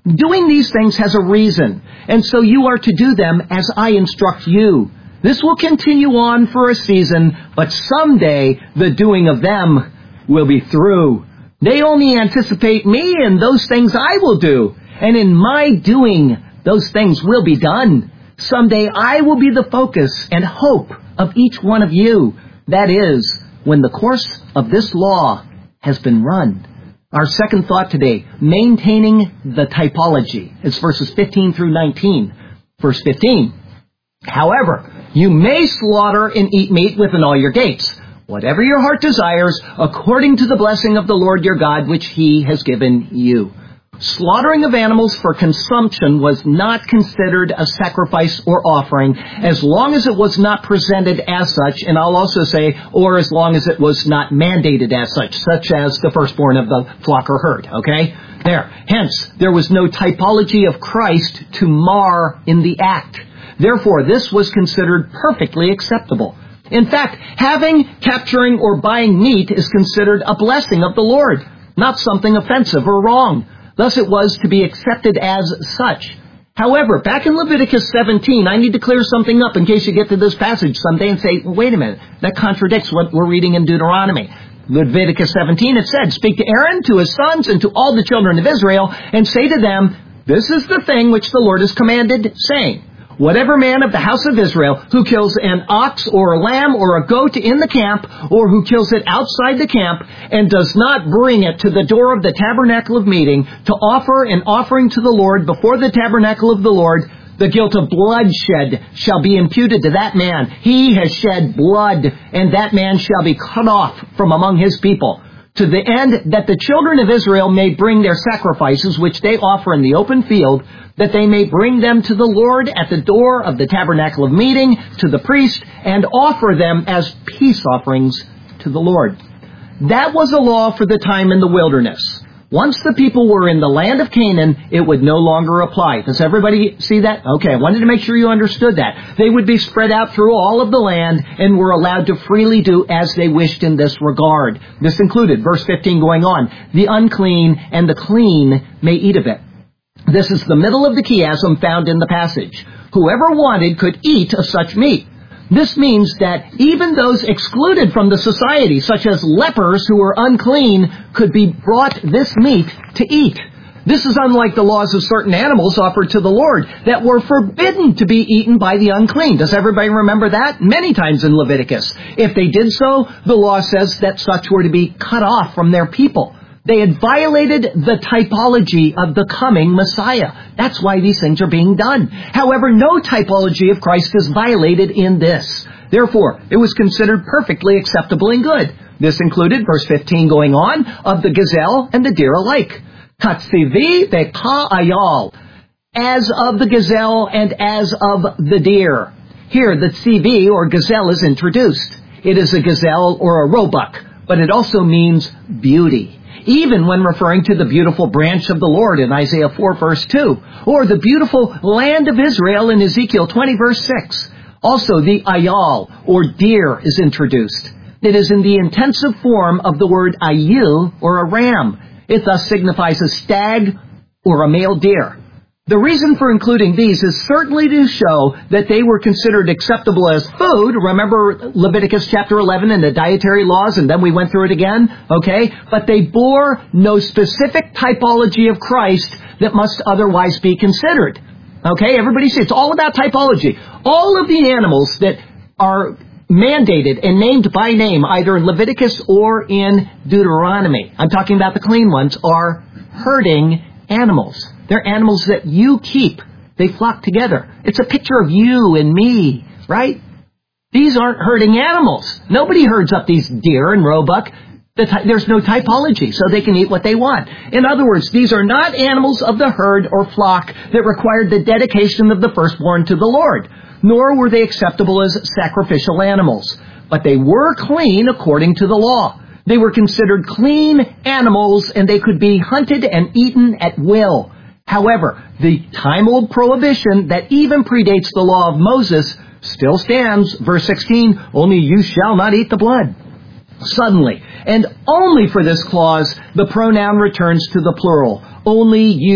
[SPEAKER 2] Doing these things has a reason, and so you are to do them as I instruct you. This will continue on for a season, but someday the doing of them will be through. They only anticipate me and those things I will do, and in my doing, those things will be done. Someday I will be the focus and hope of each one of you. That is, when the course of this law has been run. Our second thought today, maintaining the typology. It's verses 15 through 19. Verse 15. However, you may slaughter and eat meat within all your gates, whatever your heart desires, according to the blessing of the Lord your God, which He has given you. Slaughtering of animals for consumption was not considered a sacrifice or offering as long as it was not presented as such, and I'll also say, or as long as it was not mandated as such as the firstborn of the flock or herd, okay? There. Hence, there was no typology of Christ to mar in the act. Therefore, this was considered perfectly acceptable. In fact, having, capturing, or buying meat is considered a blessing of the Lord, not something offensive or wrong. Thus it was to be accepted as such. However, back in Leviticus 17, I need to clear something up in case you get to this passage someday and say, wait a minute, that contradicts what we're reading in Deuteronomy. Leviticus 17, it said, speak to Aaron, to his sons, and to all the children of Israel, and say to them, this is the thing which the Lord has commanded, saying, whatever man of the house of Israel who kills an ox or a lamb or a goat in the camp, or who kills it outside the camp, and does not bring it to the door of the tabernacle of meeting to offer an offering to the Lord before the tabernacle of the Lord, the guilt of bloodshed shall be imputed to that man. He has shed blood, and that man shall be cut off from among his people, to the end that the children of Israel may bring their sacrifices, which they offer in the open field, that they may bring them to the Lord at the door of the tabernacle of meeting, to the priest, and offer them as peace offerings to the Lord. That was a law for the time in the wilderness. Once the people were in the land of Canaan, it would no longer apply. Does everybody see that? Okay, I wanted to make sure you understood that. They would be spread out through all of the land and were allowed to freely do as they wished in this regard. This included, verse 15 going on, the unclean and the clean may eat of it. This is the middle of the chiasm found in the passage. Whoever wanted could eat of such meat. This means that even those excluded from the society, such as lepers who were unclean, could be brought this meat to eat. This is unlike the laws of certain animals offered to the Lord that were forbidden to be eaten by the unclean. Does everybody remember that? Many times in Leviticus. If they did so, the law says that such were to be cut off from their people. They had violated the typology of the coming Messiah. That's why these things are being done. However, no typology of Christ is violated in this. Therefore, it was considered perfectly acceptable and good. This included, verse 15 going on, of the gazelle and the deer alike. Katzivi veka ayal, as of the gazelle and as of the deer. Here, the tzivi, or gazelle, is introduced. It is a gazelle or a roebuck, but it also means beauty, even when referring to the beautiful branch of the Lord in Isaiah 4, verse 2, or the beautiful land of Israel in Ezekiel 20, verse 6. Also, the ayal, or deer, is introduced. It is in the intensive form of the word ayil, or a ram. It thus signifies a stag or a male deer. The reason for including these is certainly to show that they were considered acceptable as food. Remember Leviticus chapter 11 and the dietary laws, and then we went through it again, okay? But they bore no specific typology of Christ that must otherwise be considered. Okay, everybody see, it's all about typology. All of the animals that are mandated and named by name, either in Leviticus or in Deuteronomy, I'm talking about the clean ones, are herding animals. They're animals that you keep. They flock together. It's a picture of you and me, right? These aren't herding animals. Nobody herds up these deer and roebuck. There's no typology, so they can eat what they want. In other words, these are not animals of the herd or flock that required the dedication of the firstborn to the Lord, nor were they acceptable as sacrificial animals. But they were clean according to the law. They were considered clean animals, and they could be hunted and eaten at will. However, the time-old prohibition that even predates the law of Moses still stands. Verse 16, only you shall not eat the blood. Suddenly, and only for this clause, the pronoun returns to the plural. Only you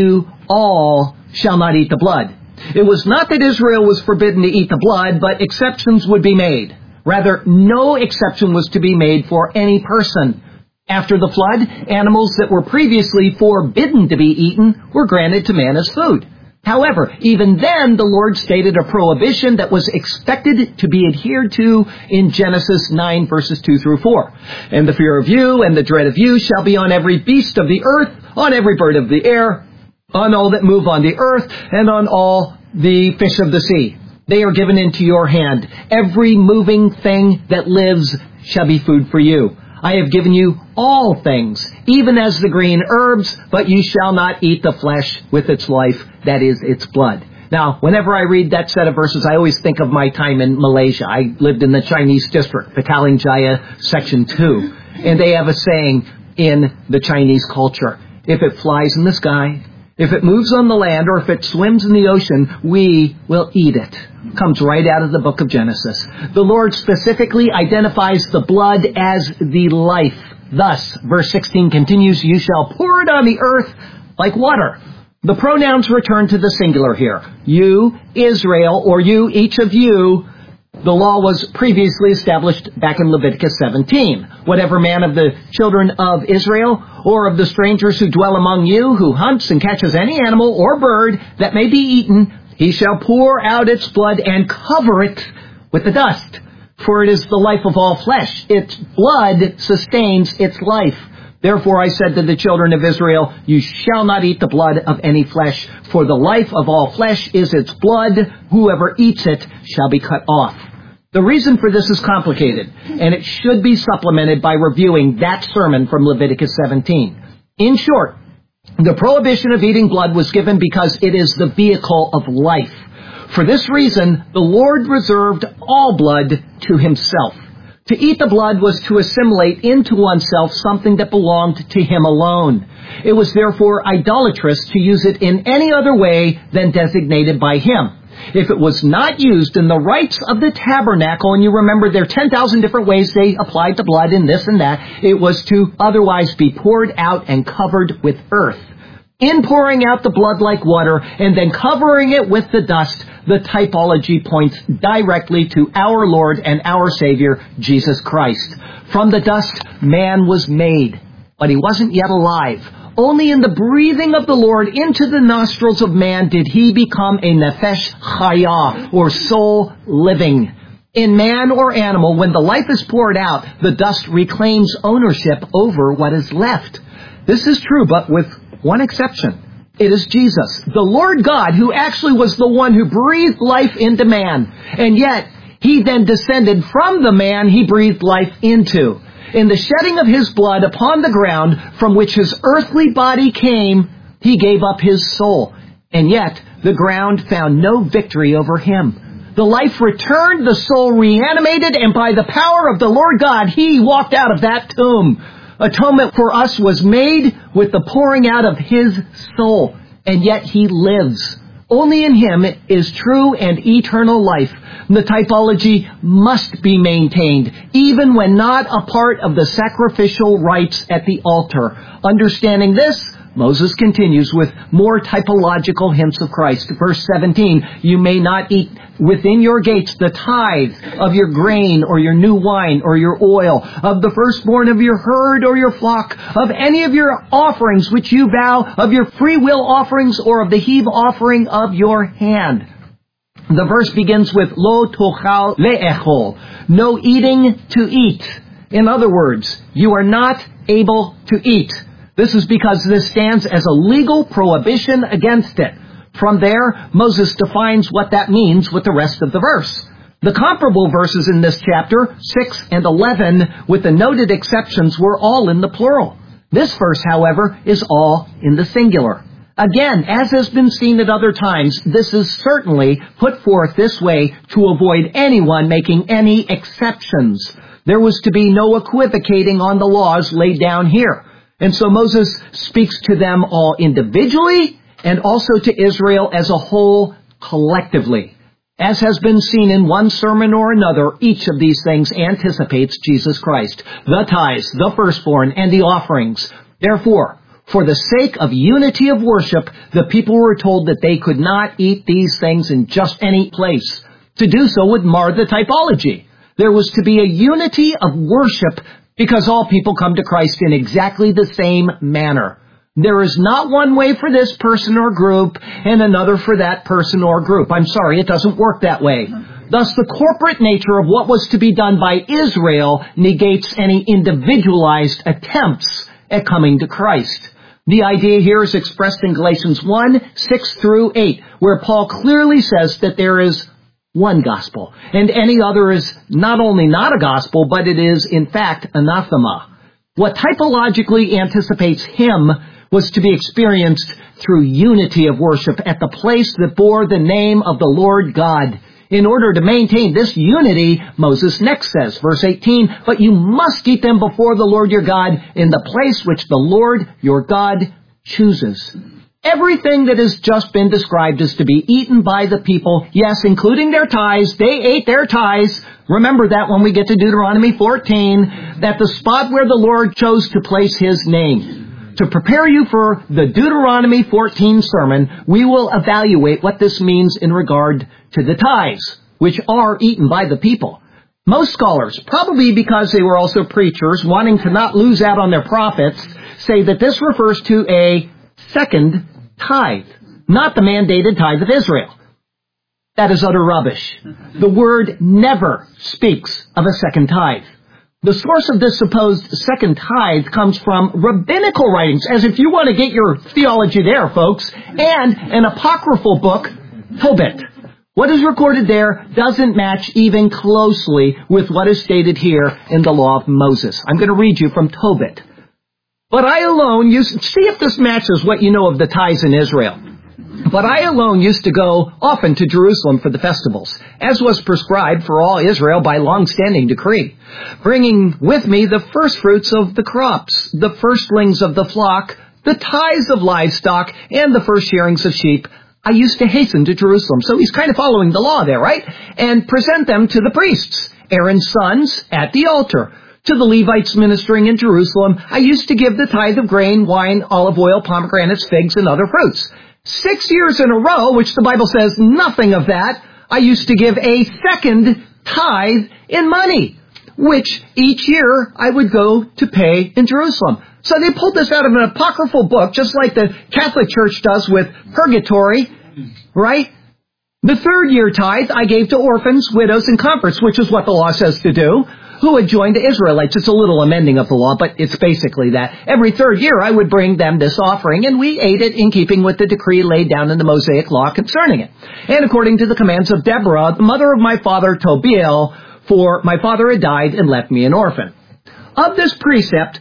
[SPEAKER 2] all shall not eat the blood. It was not that Israel was forbidden to eat the blood, but exceptions would be made. Rather, no exception was to be made for any person. After the flood, animals that were previously forbidden to be eaten were granted to man as food. However, even then, the Lord stated a prohibition that was expected to be adhered to in Genesis 9, verses 2 through 4. And the fear of you and the dread of you shall be on every beast of the earth, on every bird of the air, on all that move on the earth, and on all the fish of the sea. They are given into your hand. Every moving thing that lives shall be food for you. I have given you all things, even as the green herbs, but you shall not eat the flesh with its life, that is, its blood. Now, whenever I read that set of verses, I always think of my time in Malaysia. I lived in the Chinese district, Petaling Jaya, Section 2. And they have a saying in the Chinese culture: if it flies in the sky, if it moves on the land, or if it swims in the ocean, we will eat it. Comes right out of the book of Genesis. The Lord specifically identifies the blood as the life. Thus, verse 16 continues, you shall pour it on the earth like water. The pronouns return to the singular here. You, Israel, or you, each of you. The law was previously established back in Leviticus 17. Whatever man of the children of Israel or of the strangers who dwell among you, who hunts and catches any animal or bird that may be eaten, he shall pour out its blood and cover it with the dust. For it is the life of all flesh. Its blood sustains its life. Therefore I said to the children of Israel, you shall not eat the blood of any flesh, for the life of all flesh is its blood. Whoever eats it shall be cut off. The reason for this is complicated, and it should be supplemented by reviewing that sermon from Leviticus 17. In short, the prohibition of eating blood was given because it is the vehicle of life. For this reason, the Lord reserved all blood to himself. To eat the blood was to assimilate into oneself something that belonged to him alone. It was therefore idolatrous to use it in any other way than designated by him. If it was not used in the rites of the tabernacle, and you remember there are 10,000 different ways they applied the blood in this and that, it was to otherwise be poured out and covered with earth. In pouring out the blood like water and then covering it with the dust, the typology points directly to our Lord and our Savior, Jesus Christ. From the dust, man was made, but he wasn't yet alive. Only in the breathing of the Lord into the nostrils of man did he become a nefesh chaya, or soul living. In man or animal, when the life is poured out, the dust reclaims ownership over what is left. This is true, but with one exception. It is Jesus, the Lord God, who actually was the one who breathed life into man. And yet, he then descended from the man he breathed life into. In the shedding of his blood upon the ground from which his earthly body came, he gave up his soul. And yet, the ground found no victory over him. The life returned, the soul reanimated, and by the power of the Lord God, he walked out of that tomb. Atonement for us was made with the pouring out of his soul, and yet he lives. Only in him is true and eternal life. The typology must be maintained, even when not a part of the sacrificial rites at the altar. Understanding this, Moses continues with more typological hints of Christ. Verse 17, you may not eat within your gates the tithe of your grain or your new wine or your oil, of the firstborn of your herd or your flock, of any of your offerings which you vow, of your free will offerings or of the heave offering of your hand. The verse begins with lo tochal le'echol, no eating to eat. In other words, you are not able to eat. This is because this stands as a legal prohibition against it. From there, Moses defines what that means with the rest of the verse. The comparable verses in this chapter, 6 and 11, with the noted exceptions, were all in the plural. This verse, however, is all in the singular. Again, as has been seen at other times, this is certainly put forth this way to avoid anyone making any exceptions. There was to be no equivocating on the laws laid down here. And so Moses speaks to them all individually and also to Israel as a whole collectively. As has been seen in one sermon or another, each of these things anticipates Jesus Christ, the tithes, the firstborn, and the offerings. Therefore, For the sake of unity of worship, the people were told that they could not eat these things in just any place. To do so would mar the typology. There was to be a unity of worship because all people come to Christ in exactly the same manner. There is not one way for this person or group and another for that person or group. I'm sorry, it doesn't work that way. Thus, the corporate nature of what was to be done by Israel negates any individualized attempts at coming to Christ. The idea here is expressed in Galatians 1, 6 through 8, where Paul clearly says that there is one gospel, and any other is not only not a gospel, but it is, in fact, anathema. What typologically anticipates him was to be experienced through unity of worship at the place that bore the name of the Lord God. In order to maintain this unity, Moses next says, verse 18, "But you must eat them before the Lord your God in the place which the Lord your God chooses." Everything that has just been described is to be eaten by the people, yes, including their tithes. They ate their tithes. Remember that when we get to Deuteronomy 14, that the spot where the Lord chose to place his name. To prepare you for the Deuteronomy 14 sermon, we will evaluate what this means in regard to the tithes, which are eaten by the people. Most scholars, probably because they were also preachers, wanting to not lose out on their profits, say that this refers to a second tithe, not the mandated tithe of Israel. That is utter rubbish. The word never speaks of a second tithe. The source of this supposed second tithe comes from rabbinical writings, as if you want to get your theology there, folks, and an apocryphal book, Tobit. What is recorded there doesn't match even closely with what is stated here in the law of Moses. I'm going to read you from Tobit. "But I alone used," see if this matches what you know of the tithes in Israel. "But I alone used to go often to Jerusalem for the festivals, as was prescribed for all Israel by long-standing decree, bringing with me the first fruits of the crops, the firstlings of the flock, the tithes of livestock, and the first shearings of sheep. I used to hasten to Jerusalem." So he's kind of following the law there, right? "And present them to the priests, Aaron's sons, at the altar. To the Levites ministering in Jerusalem, I used to give the tithe of grain, wine, olive oil, pomegranates, figs, and other fruits. 6 years in a row, which the Bible says nothing of that, I used to give a second tithe in money, which each year I would go to pay in Jerusalem." So they pulled this out of an apocryphal book, just like the Catholic Church does with purgatory, right? "The third year tithe I gave to orphans, widows, and comforts," which is what the law says to do, "who had joined the Israelites." It's a little amending of the law, but it's basically that. "Every third year I would bring them this offering, and we ate it in keeping with the decree laid down in the Mosaic law concerning it. And according to the commands of Deborah, the mother of my father Tobiel, for my father had died and left me an orphan." Of this precept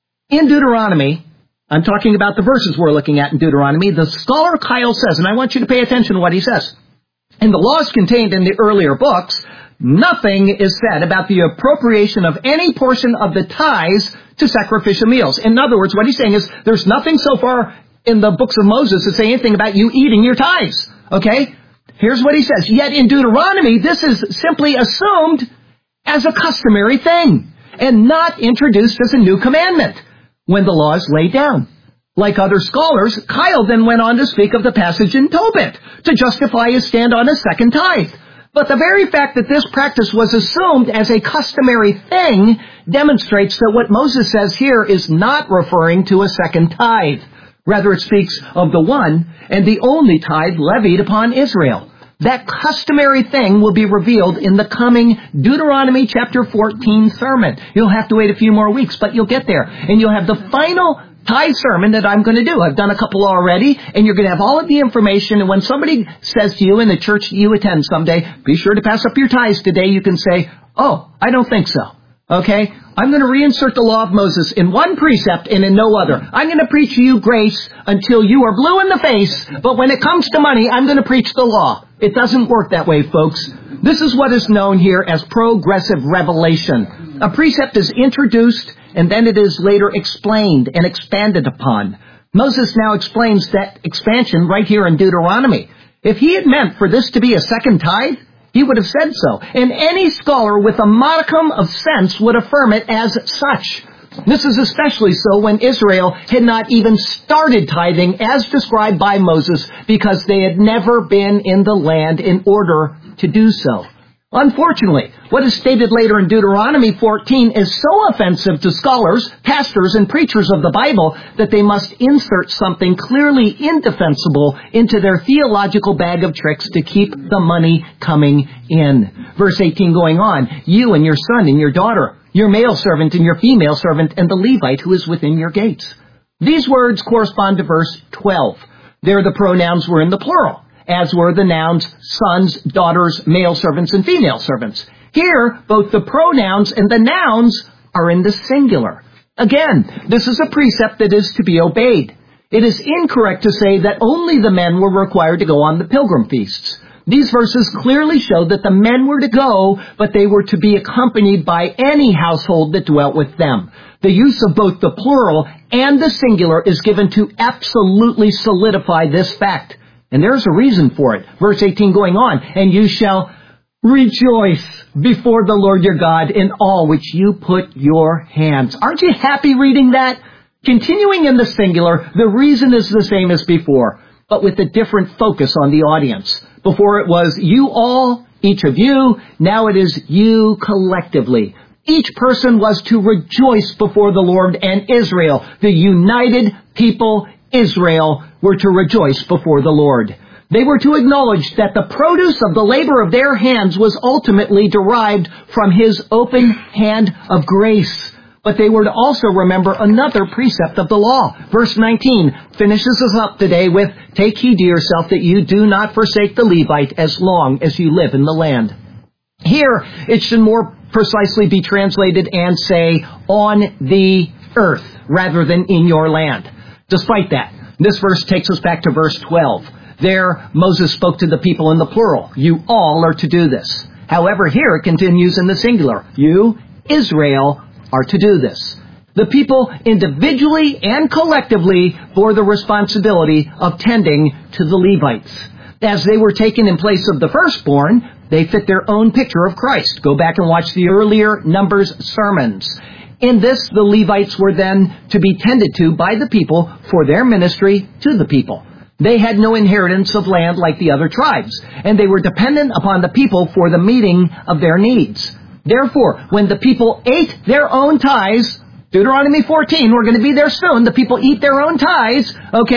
[SPEAKER 2] in Deuteronomy, I'm talking about the verses we're looking at in Deuteronomy, the scholar Kyle says, and I want you to pay attention to what he says, "In the laws contained in the earlier books, nothing is said about the appropriation of any portion of the tithes to sacrificial meals." In other words, what he's saying is there's nothing so far in the books of Moses that say anything about you eating your tithes. Okay? Here's what he says. "Yet in Deuteronomy, this is simply assumed as a customary thing and not introduced as a new commandment when the law is laid down." Like other scholars, Kyle then went on to speak of the passage in Tobit to justify his stand on a second tithe. But the very fact that this practice was assumed as a customary thing demonstrates that what Moses says here is not referring to a second tithe. Rather, it speaks of the one and the only tithe levied upon Israel. That customary thing will be revealed in the coming Deuteronomy chapter 14 sermon. You'll have to wait a few more weeks, but you'll get there. And you'll have the final tithe sermon that I'm going to do. I've done a couple already, and you're going to have all of the information. And when somebody says to you in the church that you attend someday, "Be sure to pass up your tithes today," you can say, "Oh, I don't think so." Okay? I'm going to reinsert the law of Moses in one precept and in no other. I'm going to preach to you grace until you are blue in the face, but when it comes to money, I'm going to preach the law. It doesn't work that way, folks. This is what is known here as progressive revelation. A precept is introduced, and then it is later explained and expanded upon. Moses now explains that expansion right here in Deuteronomy. If he had meant for this to be a second tithe, he would have said so. And any scholar with a modicum of sense would affirm it as such. This is especially so when Israel had not even started tithing as described by Moses because they had never been in the land in order to do so. Unfortunately, what is stated later in Deuteronomy 14 is so offensive to scholars, pastors, and preachers of the Bible that they must insert something clearly indefensible into their theological bag of tricks to keep the money coming in. Verse 18 going on, you and your son and your daughter, your male servant and your female servant, and the Levite who is within your gates. These words correspond to verse 12. There the pronouns were in the plural, as were the nouns sons, daughters, male servants, and female servants. Here, both the pronouns and the nouns are in the singular. Again, this is a precept that is to be obeyed. It is incorrect to say that only the men were required to go on the pilgrim feasts. These verses clearly show that the men were to go, but they were to be accompanied by any household that dwelt with them. The use of both the plural and the singular is given to absolutely solidify this fact. And there's a reason for it. Verse 18 going on, and you shall rejoice before the Lord your God in all which you put your hands. Aren't you happy reading that? Continuing in the singular, the reason is the same as before, but with a different focus on the audience. Before it was you all, each of you. Now it is you collectively. Each person was to rejoice before the Lord, and Israel, the united people Israel, were to rejoice before the Lord. They were to acknowledge that the produce of the labor of their hands was ultimately derived from His open hand of grace. But they were to also remember another precept of the law. Verse 19 finishes us up today with, take heed to yourself that you do not forsake the Levite as long as you live in the land. Here, it should more precisely be translated and say, on the earth, rather than in your land. Despite that, this verse takes us back to verse 12. There, Moses spoke to the people in the plural. You all are to do this. However, here it continues in the singular. You, Israel, are to do this. The people individually and collectively bore the responsibility of tending to the Levites. As they were taken in place of the firstborn, they fit their own picture of Christ. Go back and watch the earlier Numbers sermons. In this, the Levites were then to be tended to by the people for their ministry to the people. They had no inheritance of land like the other tribes, and they were dependent upon the people for the meeting of their needs. Therefore, when the people ate their own tithes, Deuteronomy 14, we're going to be there soon, the people eat their own tithes,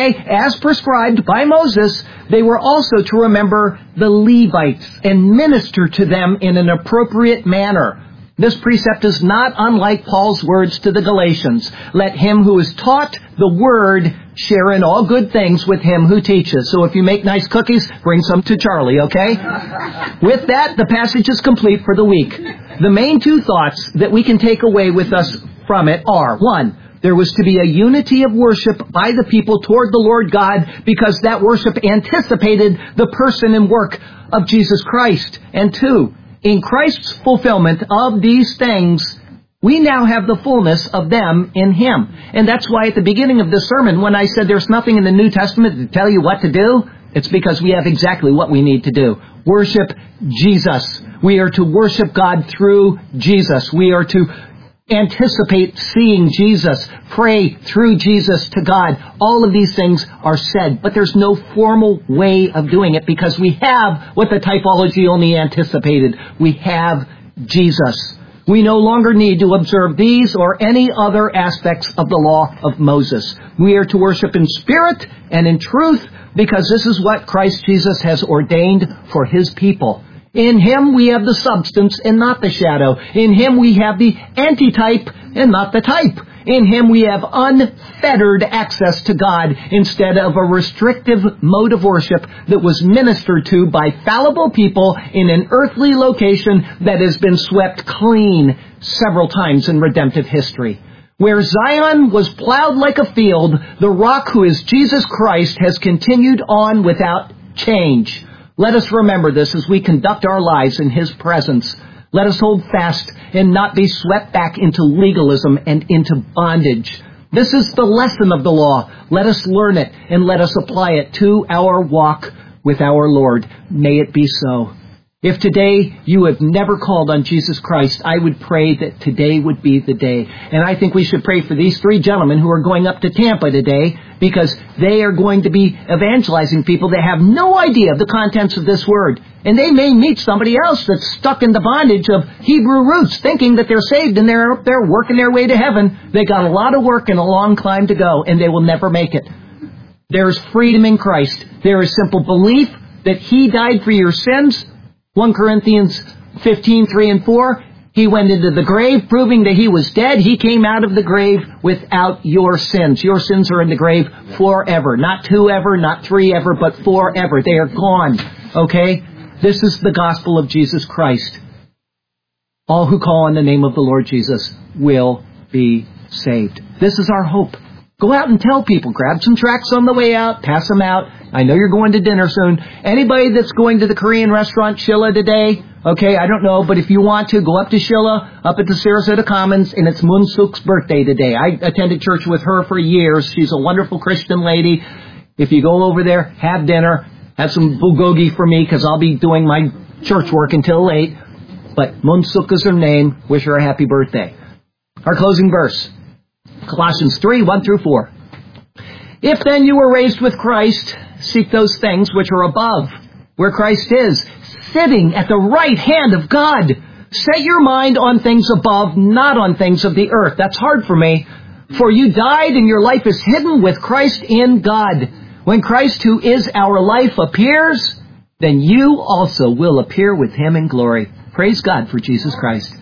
[SPEAKER 2] as prescribed by Moses, they were also to remember the Levites and minister to them in an appropriate manner. This precept is not unlike Paul's words to the Galatians. Let him who is taught the word share in all good things with him who teaches. So if you make nice cookies, bring some to Charlie, okay? With that, the passage is complete for the week. The main two thoughts that we can take away with us from it are, 1, there was to be a unity of worship by the people toward the Lord God because that worship anticipated the person and work of Jesus Christ. And 2, in Christ's fulfillment of these things, we now have the fullness of them in Him. And that's why at the beginning of this sermon, when I said there's nothing in the New Testament to tell you what to do, it's because we have exactly what we need to do. Worship Jesus. We are to worship God through Jesus. We are to anticipate seeing Jesus, pray through Jesus to God. All of these things are said, but there's no formal way of doing it because we have what the typology only anticipated. We have Jesus. We no longer need to observe these or any other aspects of the law of Moses. We are to worship in spirit and in truth because this is what Christ Jesus has ordained for His people. In Him we have the substance and not the shadow. In Him we have the antitype and not the type. In Him we have unfettered access to God instead of a restrictive mode of worship that was ministered to by fallible people in an earthly location that has been swept clean several times in redemptive history. Where Zion was plowed like a field, the rock who is Jesus Christ has continued on without change. Let us remember this as we conduct our lives in His presence. Let us hold fast and not be swept back into legalism and into bondage. This is the lesson of the law. Let us learn it and let us apply it to our walk with our Lord. May it be so. If today you have never called on Jesus Christ, I would pray that today would be the day. And I think we should pray for these three gentlemen who are going up to Tampa today, because they are going to be evangelizing people that have no idea of the contents of this word. And they may meet somebody else that's stuck in the bondage of Hebrew roots, thinking that they're saved and they're up there working their way to heaven. They got a lot of work and a long climb to go, and they will never make it. There is freedom in Christ. There is simple belief that He died for your sins. 1 Corinthians 15:3 and 4. He went into the grave, proving that He was dead. He came out of the grave without your sins. Your sins are in the grave forever. Not 2 ever, not 3 ever, but forever. They are gone. Okay? This is the gospel of Jesus Christ. All who call on the name of the Lord Jesus will be saved. This is our hope. Go out and tell people. Grab some tracts on the way out. Pass them out. I know you're going to dinner soon. Anybody that's going to the Korean restaurant Shilla today, okay, I don't know, but if you want to, go up to Shilla, up at the Sarasota Commons, and it's Moon Suk's birthday today. I attended church with her for years. She's a wonderful Christian lady. If you go over there, have dinner, have some bulgogi for me, because I'll be doing my church work until late. But Moon Suk is her name. Wish her a happy birthday. Our closing verse. Colossians 3:1 through 4. If then you were raised with Christ, seek those things which are above, where Christ is, sitting at the right hand of God. Set your mind on things above, not on things of the earth. That's hard for me. For you died, and your life is hidden with Christ in God. When Christ, who is our life, appears, then you also will appear with Him in glory. Praise God for Jesus Christ.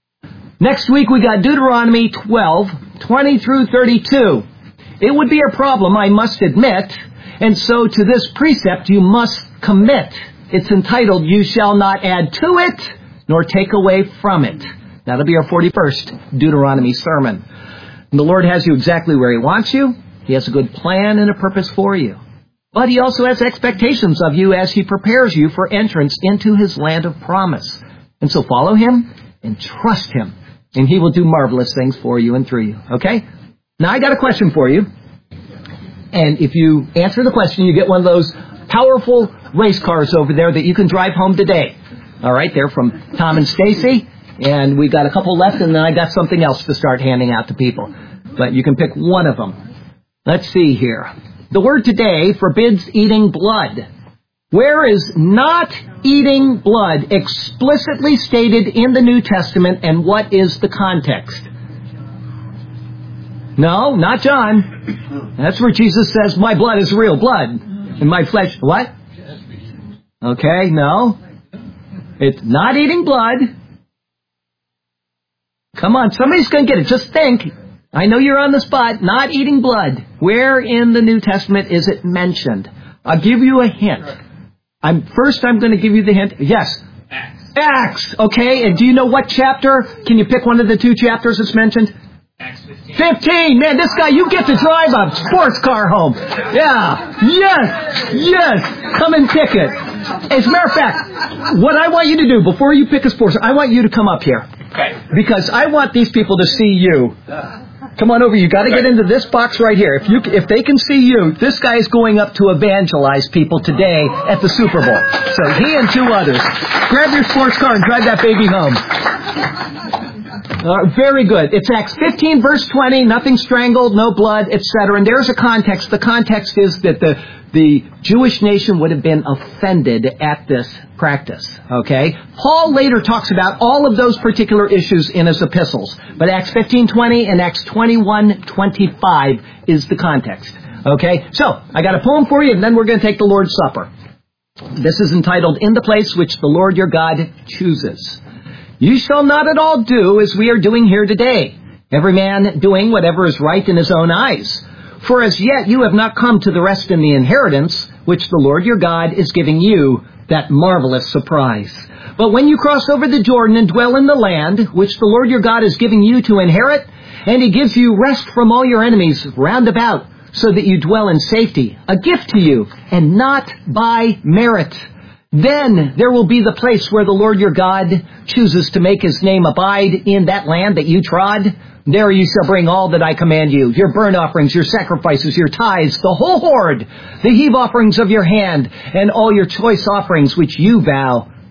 [SPEAKER 2] Next week we got Deuteronomy 12:20 through 32. It would be a problem, I must admit, and so to this precept you must commit. It's entitled, You Shall Not Add to It, Nor Take Away From It. That'll be our 41st Deuteronomy sermon. And the Lord has you exactly where He wants you. He has a good plan and a purpose for you. But He also has expectations of you as He prepares you for entrance into His land of promise. And so follow Him and trust Him, and He will do marvelous things for you and through you. Okay? Now I got a question for you. And if you answer the question, you get one of those powerful race cars over there that you can drive home today. All right, they're from Tom and Stacy. And we got a couple left, and then I got something else to start handing out to people. But you can pick one of them. Let's see here. The word today forbids eating blood. Where is not eating blood explicitly stated in the New Testament, and what is the context? No, not John. That's where Jesus says, my blood is real blood, and my flesh... What? Okay, no. It's not eating blood. Come on, somebody's going to get it. Just think. I know you're on the spot. Not eating blood. Where in the New Testament is it mentioned? I'll give you a hint. I'm going to give you the hint. Yes. Acts. Okay, and do you know what chapter? Can you pick one of the 2 chapters that's mentioned?
[SPEAKER 3] Acts 15.
[SPEAKER 2] 15. Man, this guy, you get to drive a sports car home. Yeah. Yes. Come and pick it. As a matter of fact, what I want you to do before you pick a sports car, I want you to come up here.
[SPEAKER 3] Okay.
[SPEAKER 2] Because I want these people to see you. Come on over. You got to get into this box right here. If they can see you, this guy is going up to evangelize people today at the Super Bowl. So he and 2 others. Grab your sports car and drive that baby home. Very good. It's Acts 15, verse 20. Nothing strangled, no blood, etc. And there's a context. The context is that the Jewish nation would have been offended at this practice. Okay? Paul later talks about all of those particular issues in his epistles. But Acts 15:20 and Acts 21:25 is the context. Okay? So, I got a poem for you, and then we're going to take the Lord's Supper. This is entitled, In the Place Which the Lord Your God Chooses. You shall not at all do as we are doing here today, every man doing whatever is right in his own eyes. For as yet you have not come to the rest in the inheritance, which the Lord your God is giving you, that marvelous surprise. But when you cross over the Jordan and dwell in the land, which the Lord your God is giving you to inherit, and He gives you rest from all your enemies round about, so that you dwell in safety, a gift to you, and not by merit. Then there will be the place where the Lord your God chooses to make His name abide in that land that you trod. There you shall bring all that I command you, your burnt offerings, your sacrifices, your tithes, the whole hoard, the heave offerings of your hand, and all your choice offerings which you vow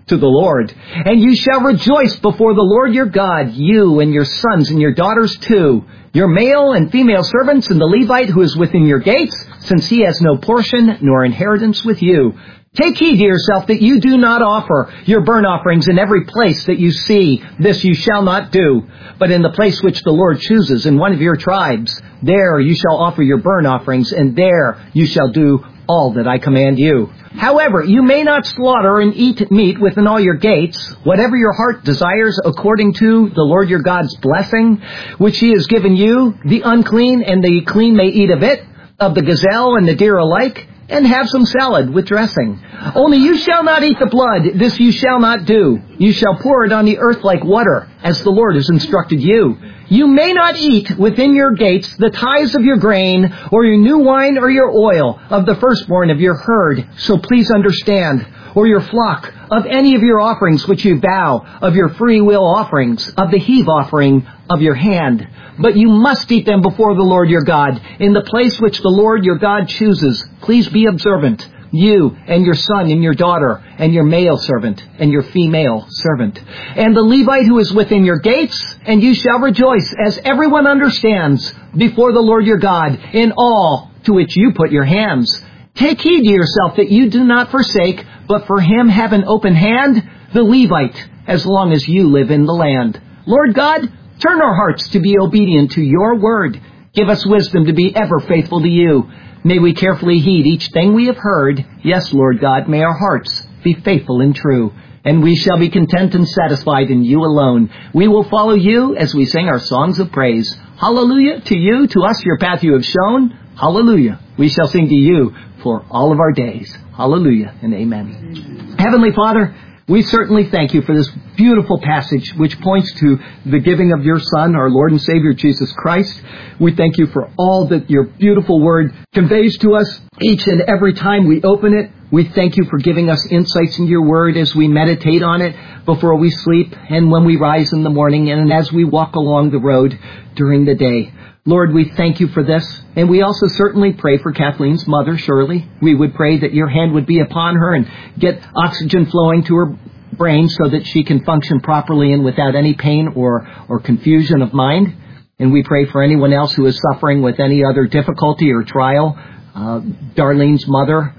[SPEAKER 2] to the Lord. And you shall rejoice before the Lord your God, you and your sons and your daughters too, your male and female servants, and the Levite who is within your gates, since he has no portion nor inheritance with you. Take heed to yourself that you do not offer your burnt offerings in every place that you see. This you shall not do. But in the place which the Lord chooses in one of your tribes, there you shall offer your burnt offerings, and there you shall do all that I command you. However, you may not slaughter and eat meat within all your gates, whatever your heart desires according to the Lord your God's blessing, which he has given you. The unclean and the clean may eat of it, of the gazelle and the deer alike, and have some salad with dressing. Only you shall not eat the blood, this you shall not do. You shall pour it on the earth like water, as the Lord has instructed you. You may not eat within your gates the tithes of your grain, or your new wine, or your oil, of the firstborn of your herd. So please understand, or your flock, of any of your offerings which you vow, of your free will offerings, of the heave offering of your hand. But you must eat them before the Lord your God, in the place which the Lord your God chooses. Please be observant, you and your son and your daughter, and your male servant and your female servant, and the Levite who is within your gates, and you shall rejoice, as everyone understands, before the Lord your God, in all to which you put your hands. Take heed to yourself that you do not forsake, but for him have an open hand, the Levite, as long as you live in the land. Lord God, turn our hearts to be obedient to your word. Give us wisdom to be ever faithful to you. May we carefully heed each thing we have heard. Yes, Lord God, may our hearts be faithful and true. And we shall be content and satisfied in you alone. We will follow you as we sing our songs of praise. Hallelujah to you, to us your path you have shown. Hallelujah. We shall sing to you for all of our days. Hallelujah and amen. Heavenly Father, we certainly thank you for this beautiful passage which points to the giving of your Son, our Lord and Savior, Jesus Christ. We thank you for all that your beautiful word conveys to us each and every time we open it. We thank you for giving us insights into your word as we meditate on it before we sleep and when we rise in the morning and as we walk along the road during the day. Lord, we thank you for this, and we also certainly pray for Kathleen's mother, Shirley. We would pray that your hand would be upon her and get oxygen flowing to her brain so that she can function properly and without any pain or confusion of mind. And we pray for anyone else who is suffering with any other difficulty or trial. Darlene's mother,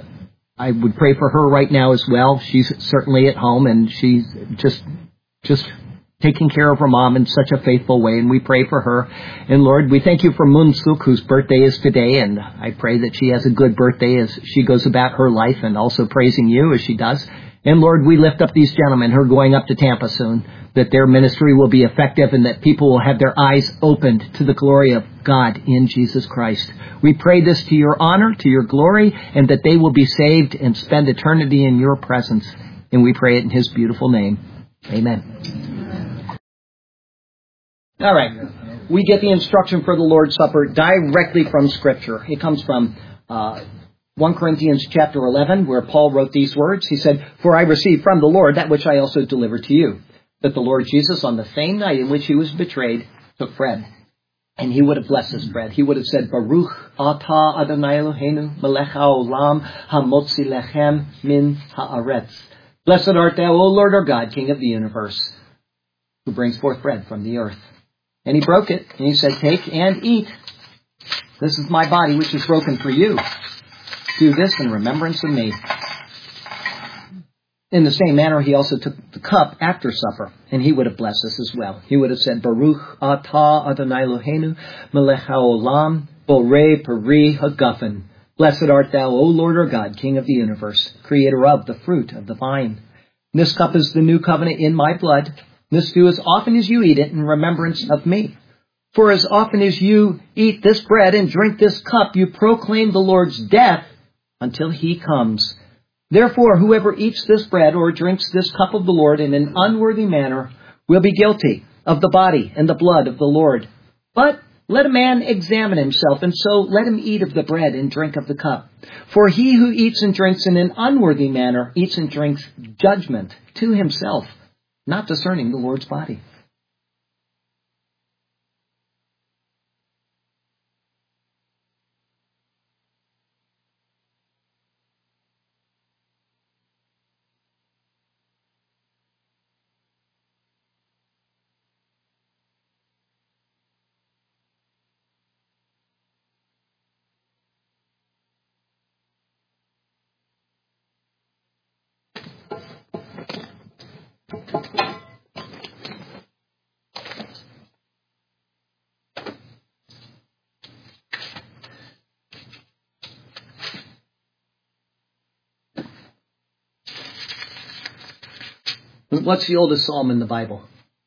[SPEAKER 2] I would pray for her right now as well. She's certainly at home, and she's just taking care of her mom in such a faithful way, and we pray for her. And Lord, we thank you for Moon Suk, whose birthday is today, and I pray that she has a good birthday as she goes about her life and also praising you as she does. And Lord, we lift up these gentlemen who are going up to Tampa soon, that their ministry will be effective and that people will have their eyes opened to the glory of God in Jesus Christ. We pray this to your honor, to your glory, and that they will be saved and spend eternity in your presence. And we pray it in his beautiful name. Amen. All right. We get the instruction for the Lord's Supper directly from Scripture. It comes from 1 Corinthians chapter 11, where Paul wrote these words. He said, "For I received from the Lord that which I also delivered to you, that the Lord Jesus, on the same night in which he was betrayed, took bread. And he would have blessed this bread. He would have said, Baruch atah Adonai Eloheinu, melech haolam, hamotzi lechem min haaretz. Blessed art thou, O Lord our God, King of the universe, who brings forth bread from the earth." And he broke it, and he said, "Take and eat. This is my body, which is broken for you. Do this in remembrance of me." In the same manner, he also took the cup after supper, and he would have blessed us as well. He would have said, Baruch atah Adonai Eloheinu, melech haolam, borei peri hagafen. Blessed art thou, O Lord our God, King of the universe, creator of the fruit of the vine. This cup is the new covenant in my blood. This do as often as you eat it in remembrance of me. For as often as you eat this bread and drink this cup, you proclaim the Lord's death until he comes. Therefore, whoever eats this bread or drinks this cup of the Lord in an unworthy manner will be guilty of the body and the blood of the Lord. But let a man examine himself, and so let him eat of the bread and drink of the cup. For he who eats and drinks in an unworthy manner eats and drinks judgment to himself, not discerning the Lord's body. What's the oldest psalm in the Bible?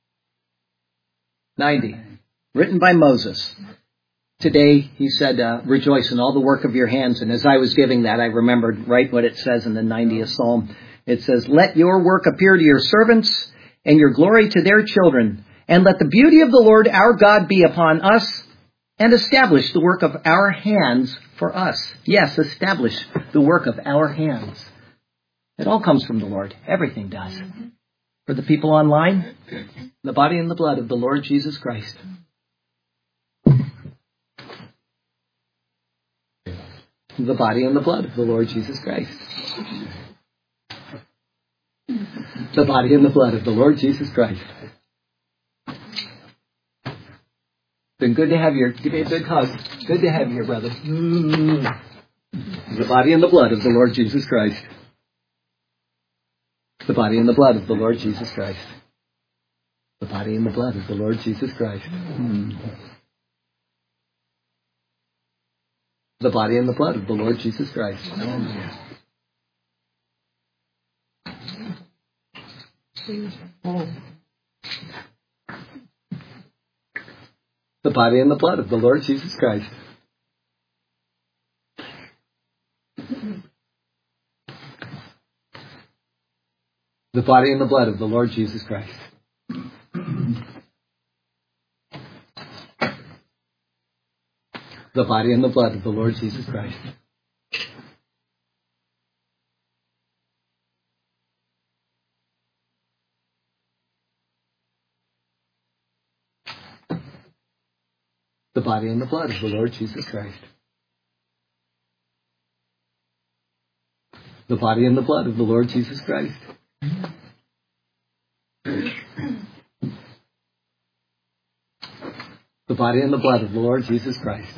[SPEAKER 2] 90. Written by Moses. Today, he said, rejoice in all the work of your hands. And as I was giving that, I remembered right what it says in the 90th Psalm. It says, let your work appear to your servants and your glory to their children. And let the beauty of the Lord our God be upon us and establish the work of our hands for us. Yes, establish the work of our hands. It all comes from the Lord. Everything does. For the people online, the body and the blood of the Lord Jesus Christ. The body and the blood of the Lord Jesus Christ. The body and the blood of the Lord Jesus Christ. Been good to have you. Give me a big hug. Good to have you here, brother. The body and the blood of the Lord Jesus Christ. The body and the blood of the Lord Jesus Christ. The body and the blood of the Lord Jesus Christ. The body and the blood of the Lord Jesus Christ. The body and the blood of the Lord Jesus Christ. The body and the blood of the Lord Jesus Christ. The body and the blood of the Lord Jesus Christ. The body and the blood of the Lord Jesus Christ. The body and the blood of the Lord Jesus Christ. The body and the blood of the Lord Jesus Christ.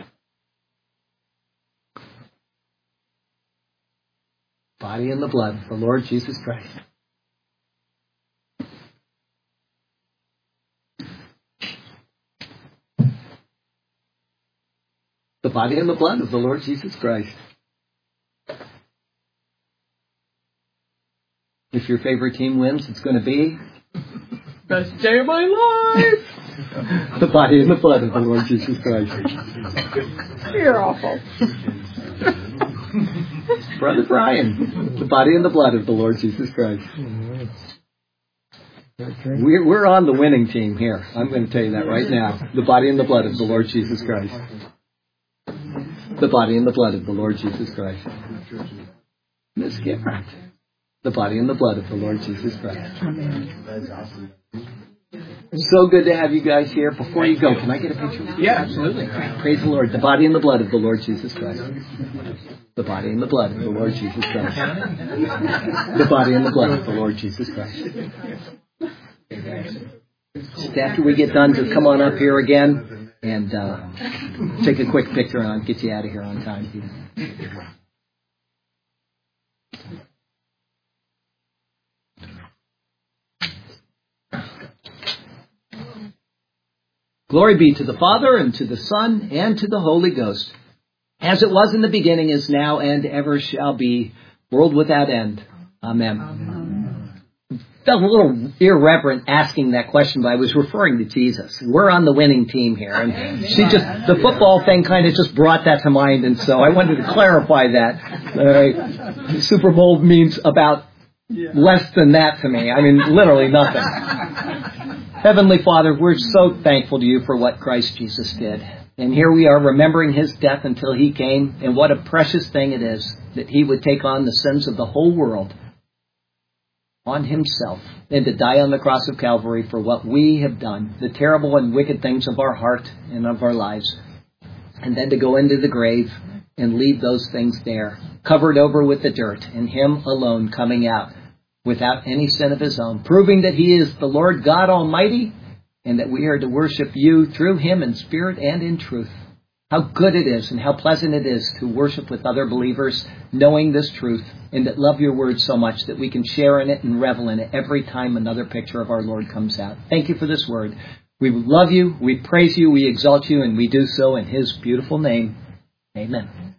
[SPEAKER 2] Body and the blood of the Lord Jesus Christ. The body and the blood of the Lord Jesus Christ. If your favorite team wins, it's going to be
[SPEAKER 3] best day of my life.
[SPEAKER 2] The body and the blood of the Lord Jesus Christ.
[SPEAKER 3] You're awful.
[SPEAKER 2] Brother Brian, the body and the blood of the Lord Jesus Christ. We're on the winning team here. I'm going to tell you that right now. The body and the blood of the Lord Jesus Christ. The body and the blood of the Lord Jesus Christ. Miss Gifford. The body and the blood of the Lord Jesus Christ. So good to have you guys here. Before you go, can I get a picture?
[SPEAKER 3] Yeah, absolutely.
[SPEAKER 2] Praise the Lord. The body and the blood of the Lord Jesus Christ. The body and the blood of the Lord Jesus Christ. The body and the blood of the Lord Jesus Christ. Just after we get done, just come on up here again and take a quick picture and I'll get you out of here on time. Glory be to the Father, and to the Son, and to the Holy Ghost, as it was in the beginning, is now, and ever shall be, world without end. Amen. Felt a little irreverent asking that question, but I was referring to Jesus. We're on the winning team here, and the football thing kind of just brought that to mind, and so I wanted to clarify that. Super Bowl means about less than that to me. I mean, literally nothing. Heavenly Father, we're so thankful to you for what Christ Jesus did. And here we are remembering his death until he came. And what a precious thing it is that he would take on the sins of the whole world on himself and to die on the cross of Calvary for what we have done, the terrible and wicked things of our heart and of our lives. And then to go into the grave and leave those things there, covered over with the dirt, and him alone coming out without any sin of his own, proving that he is the Lord God Almighty, and that we are to worship you through him in spirit and in truth. how good it is and how pleasant it is to worship with other believers, knowing this truth, and that love your word so much that we can share in it and revel in it every time another picture of our Lord comes out. Thank you for this word. We love you, we praise you, we exalt you, and we do so in his beautiful name. Amen.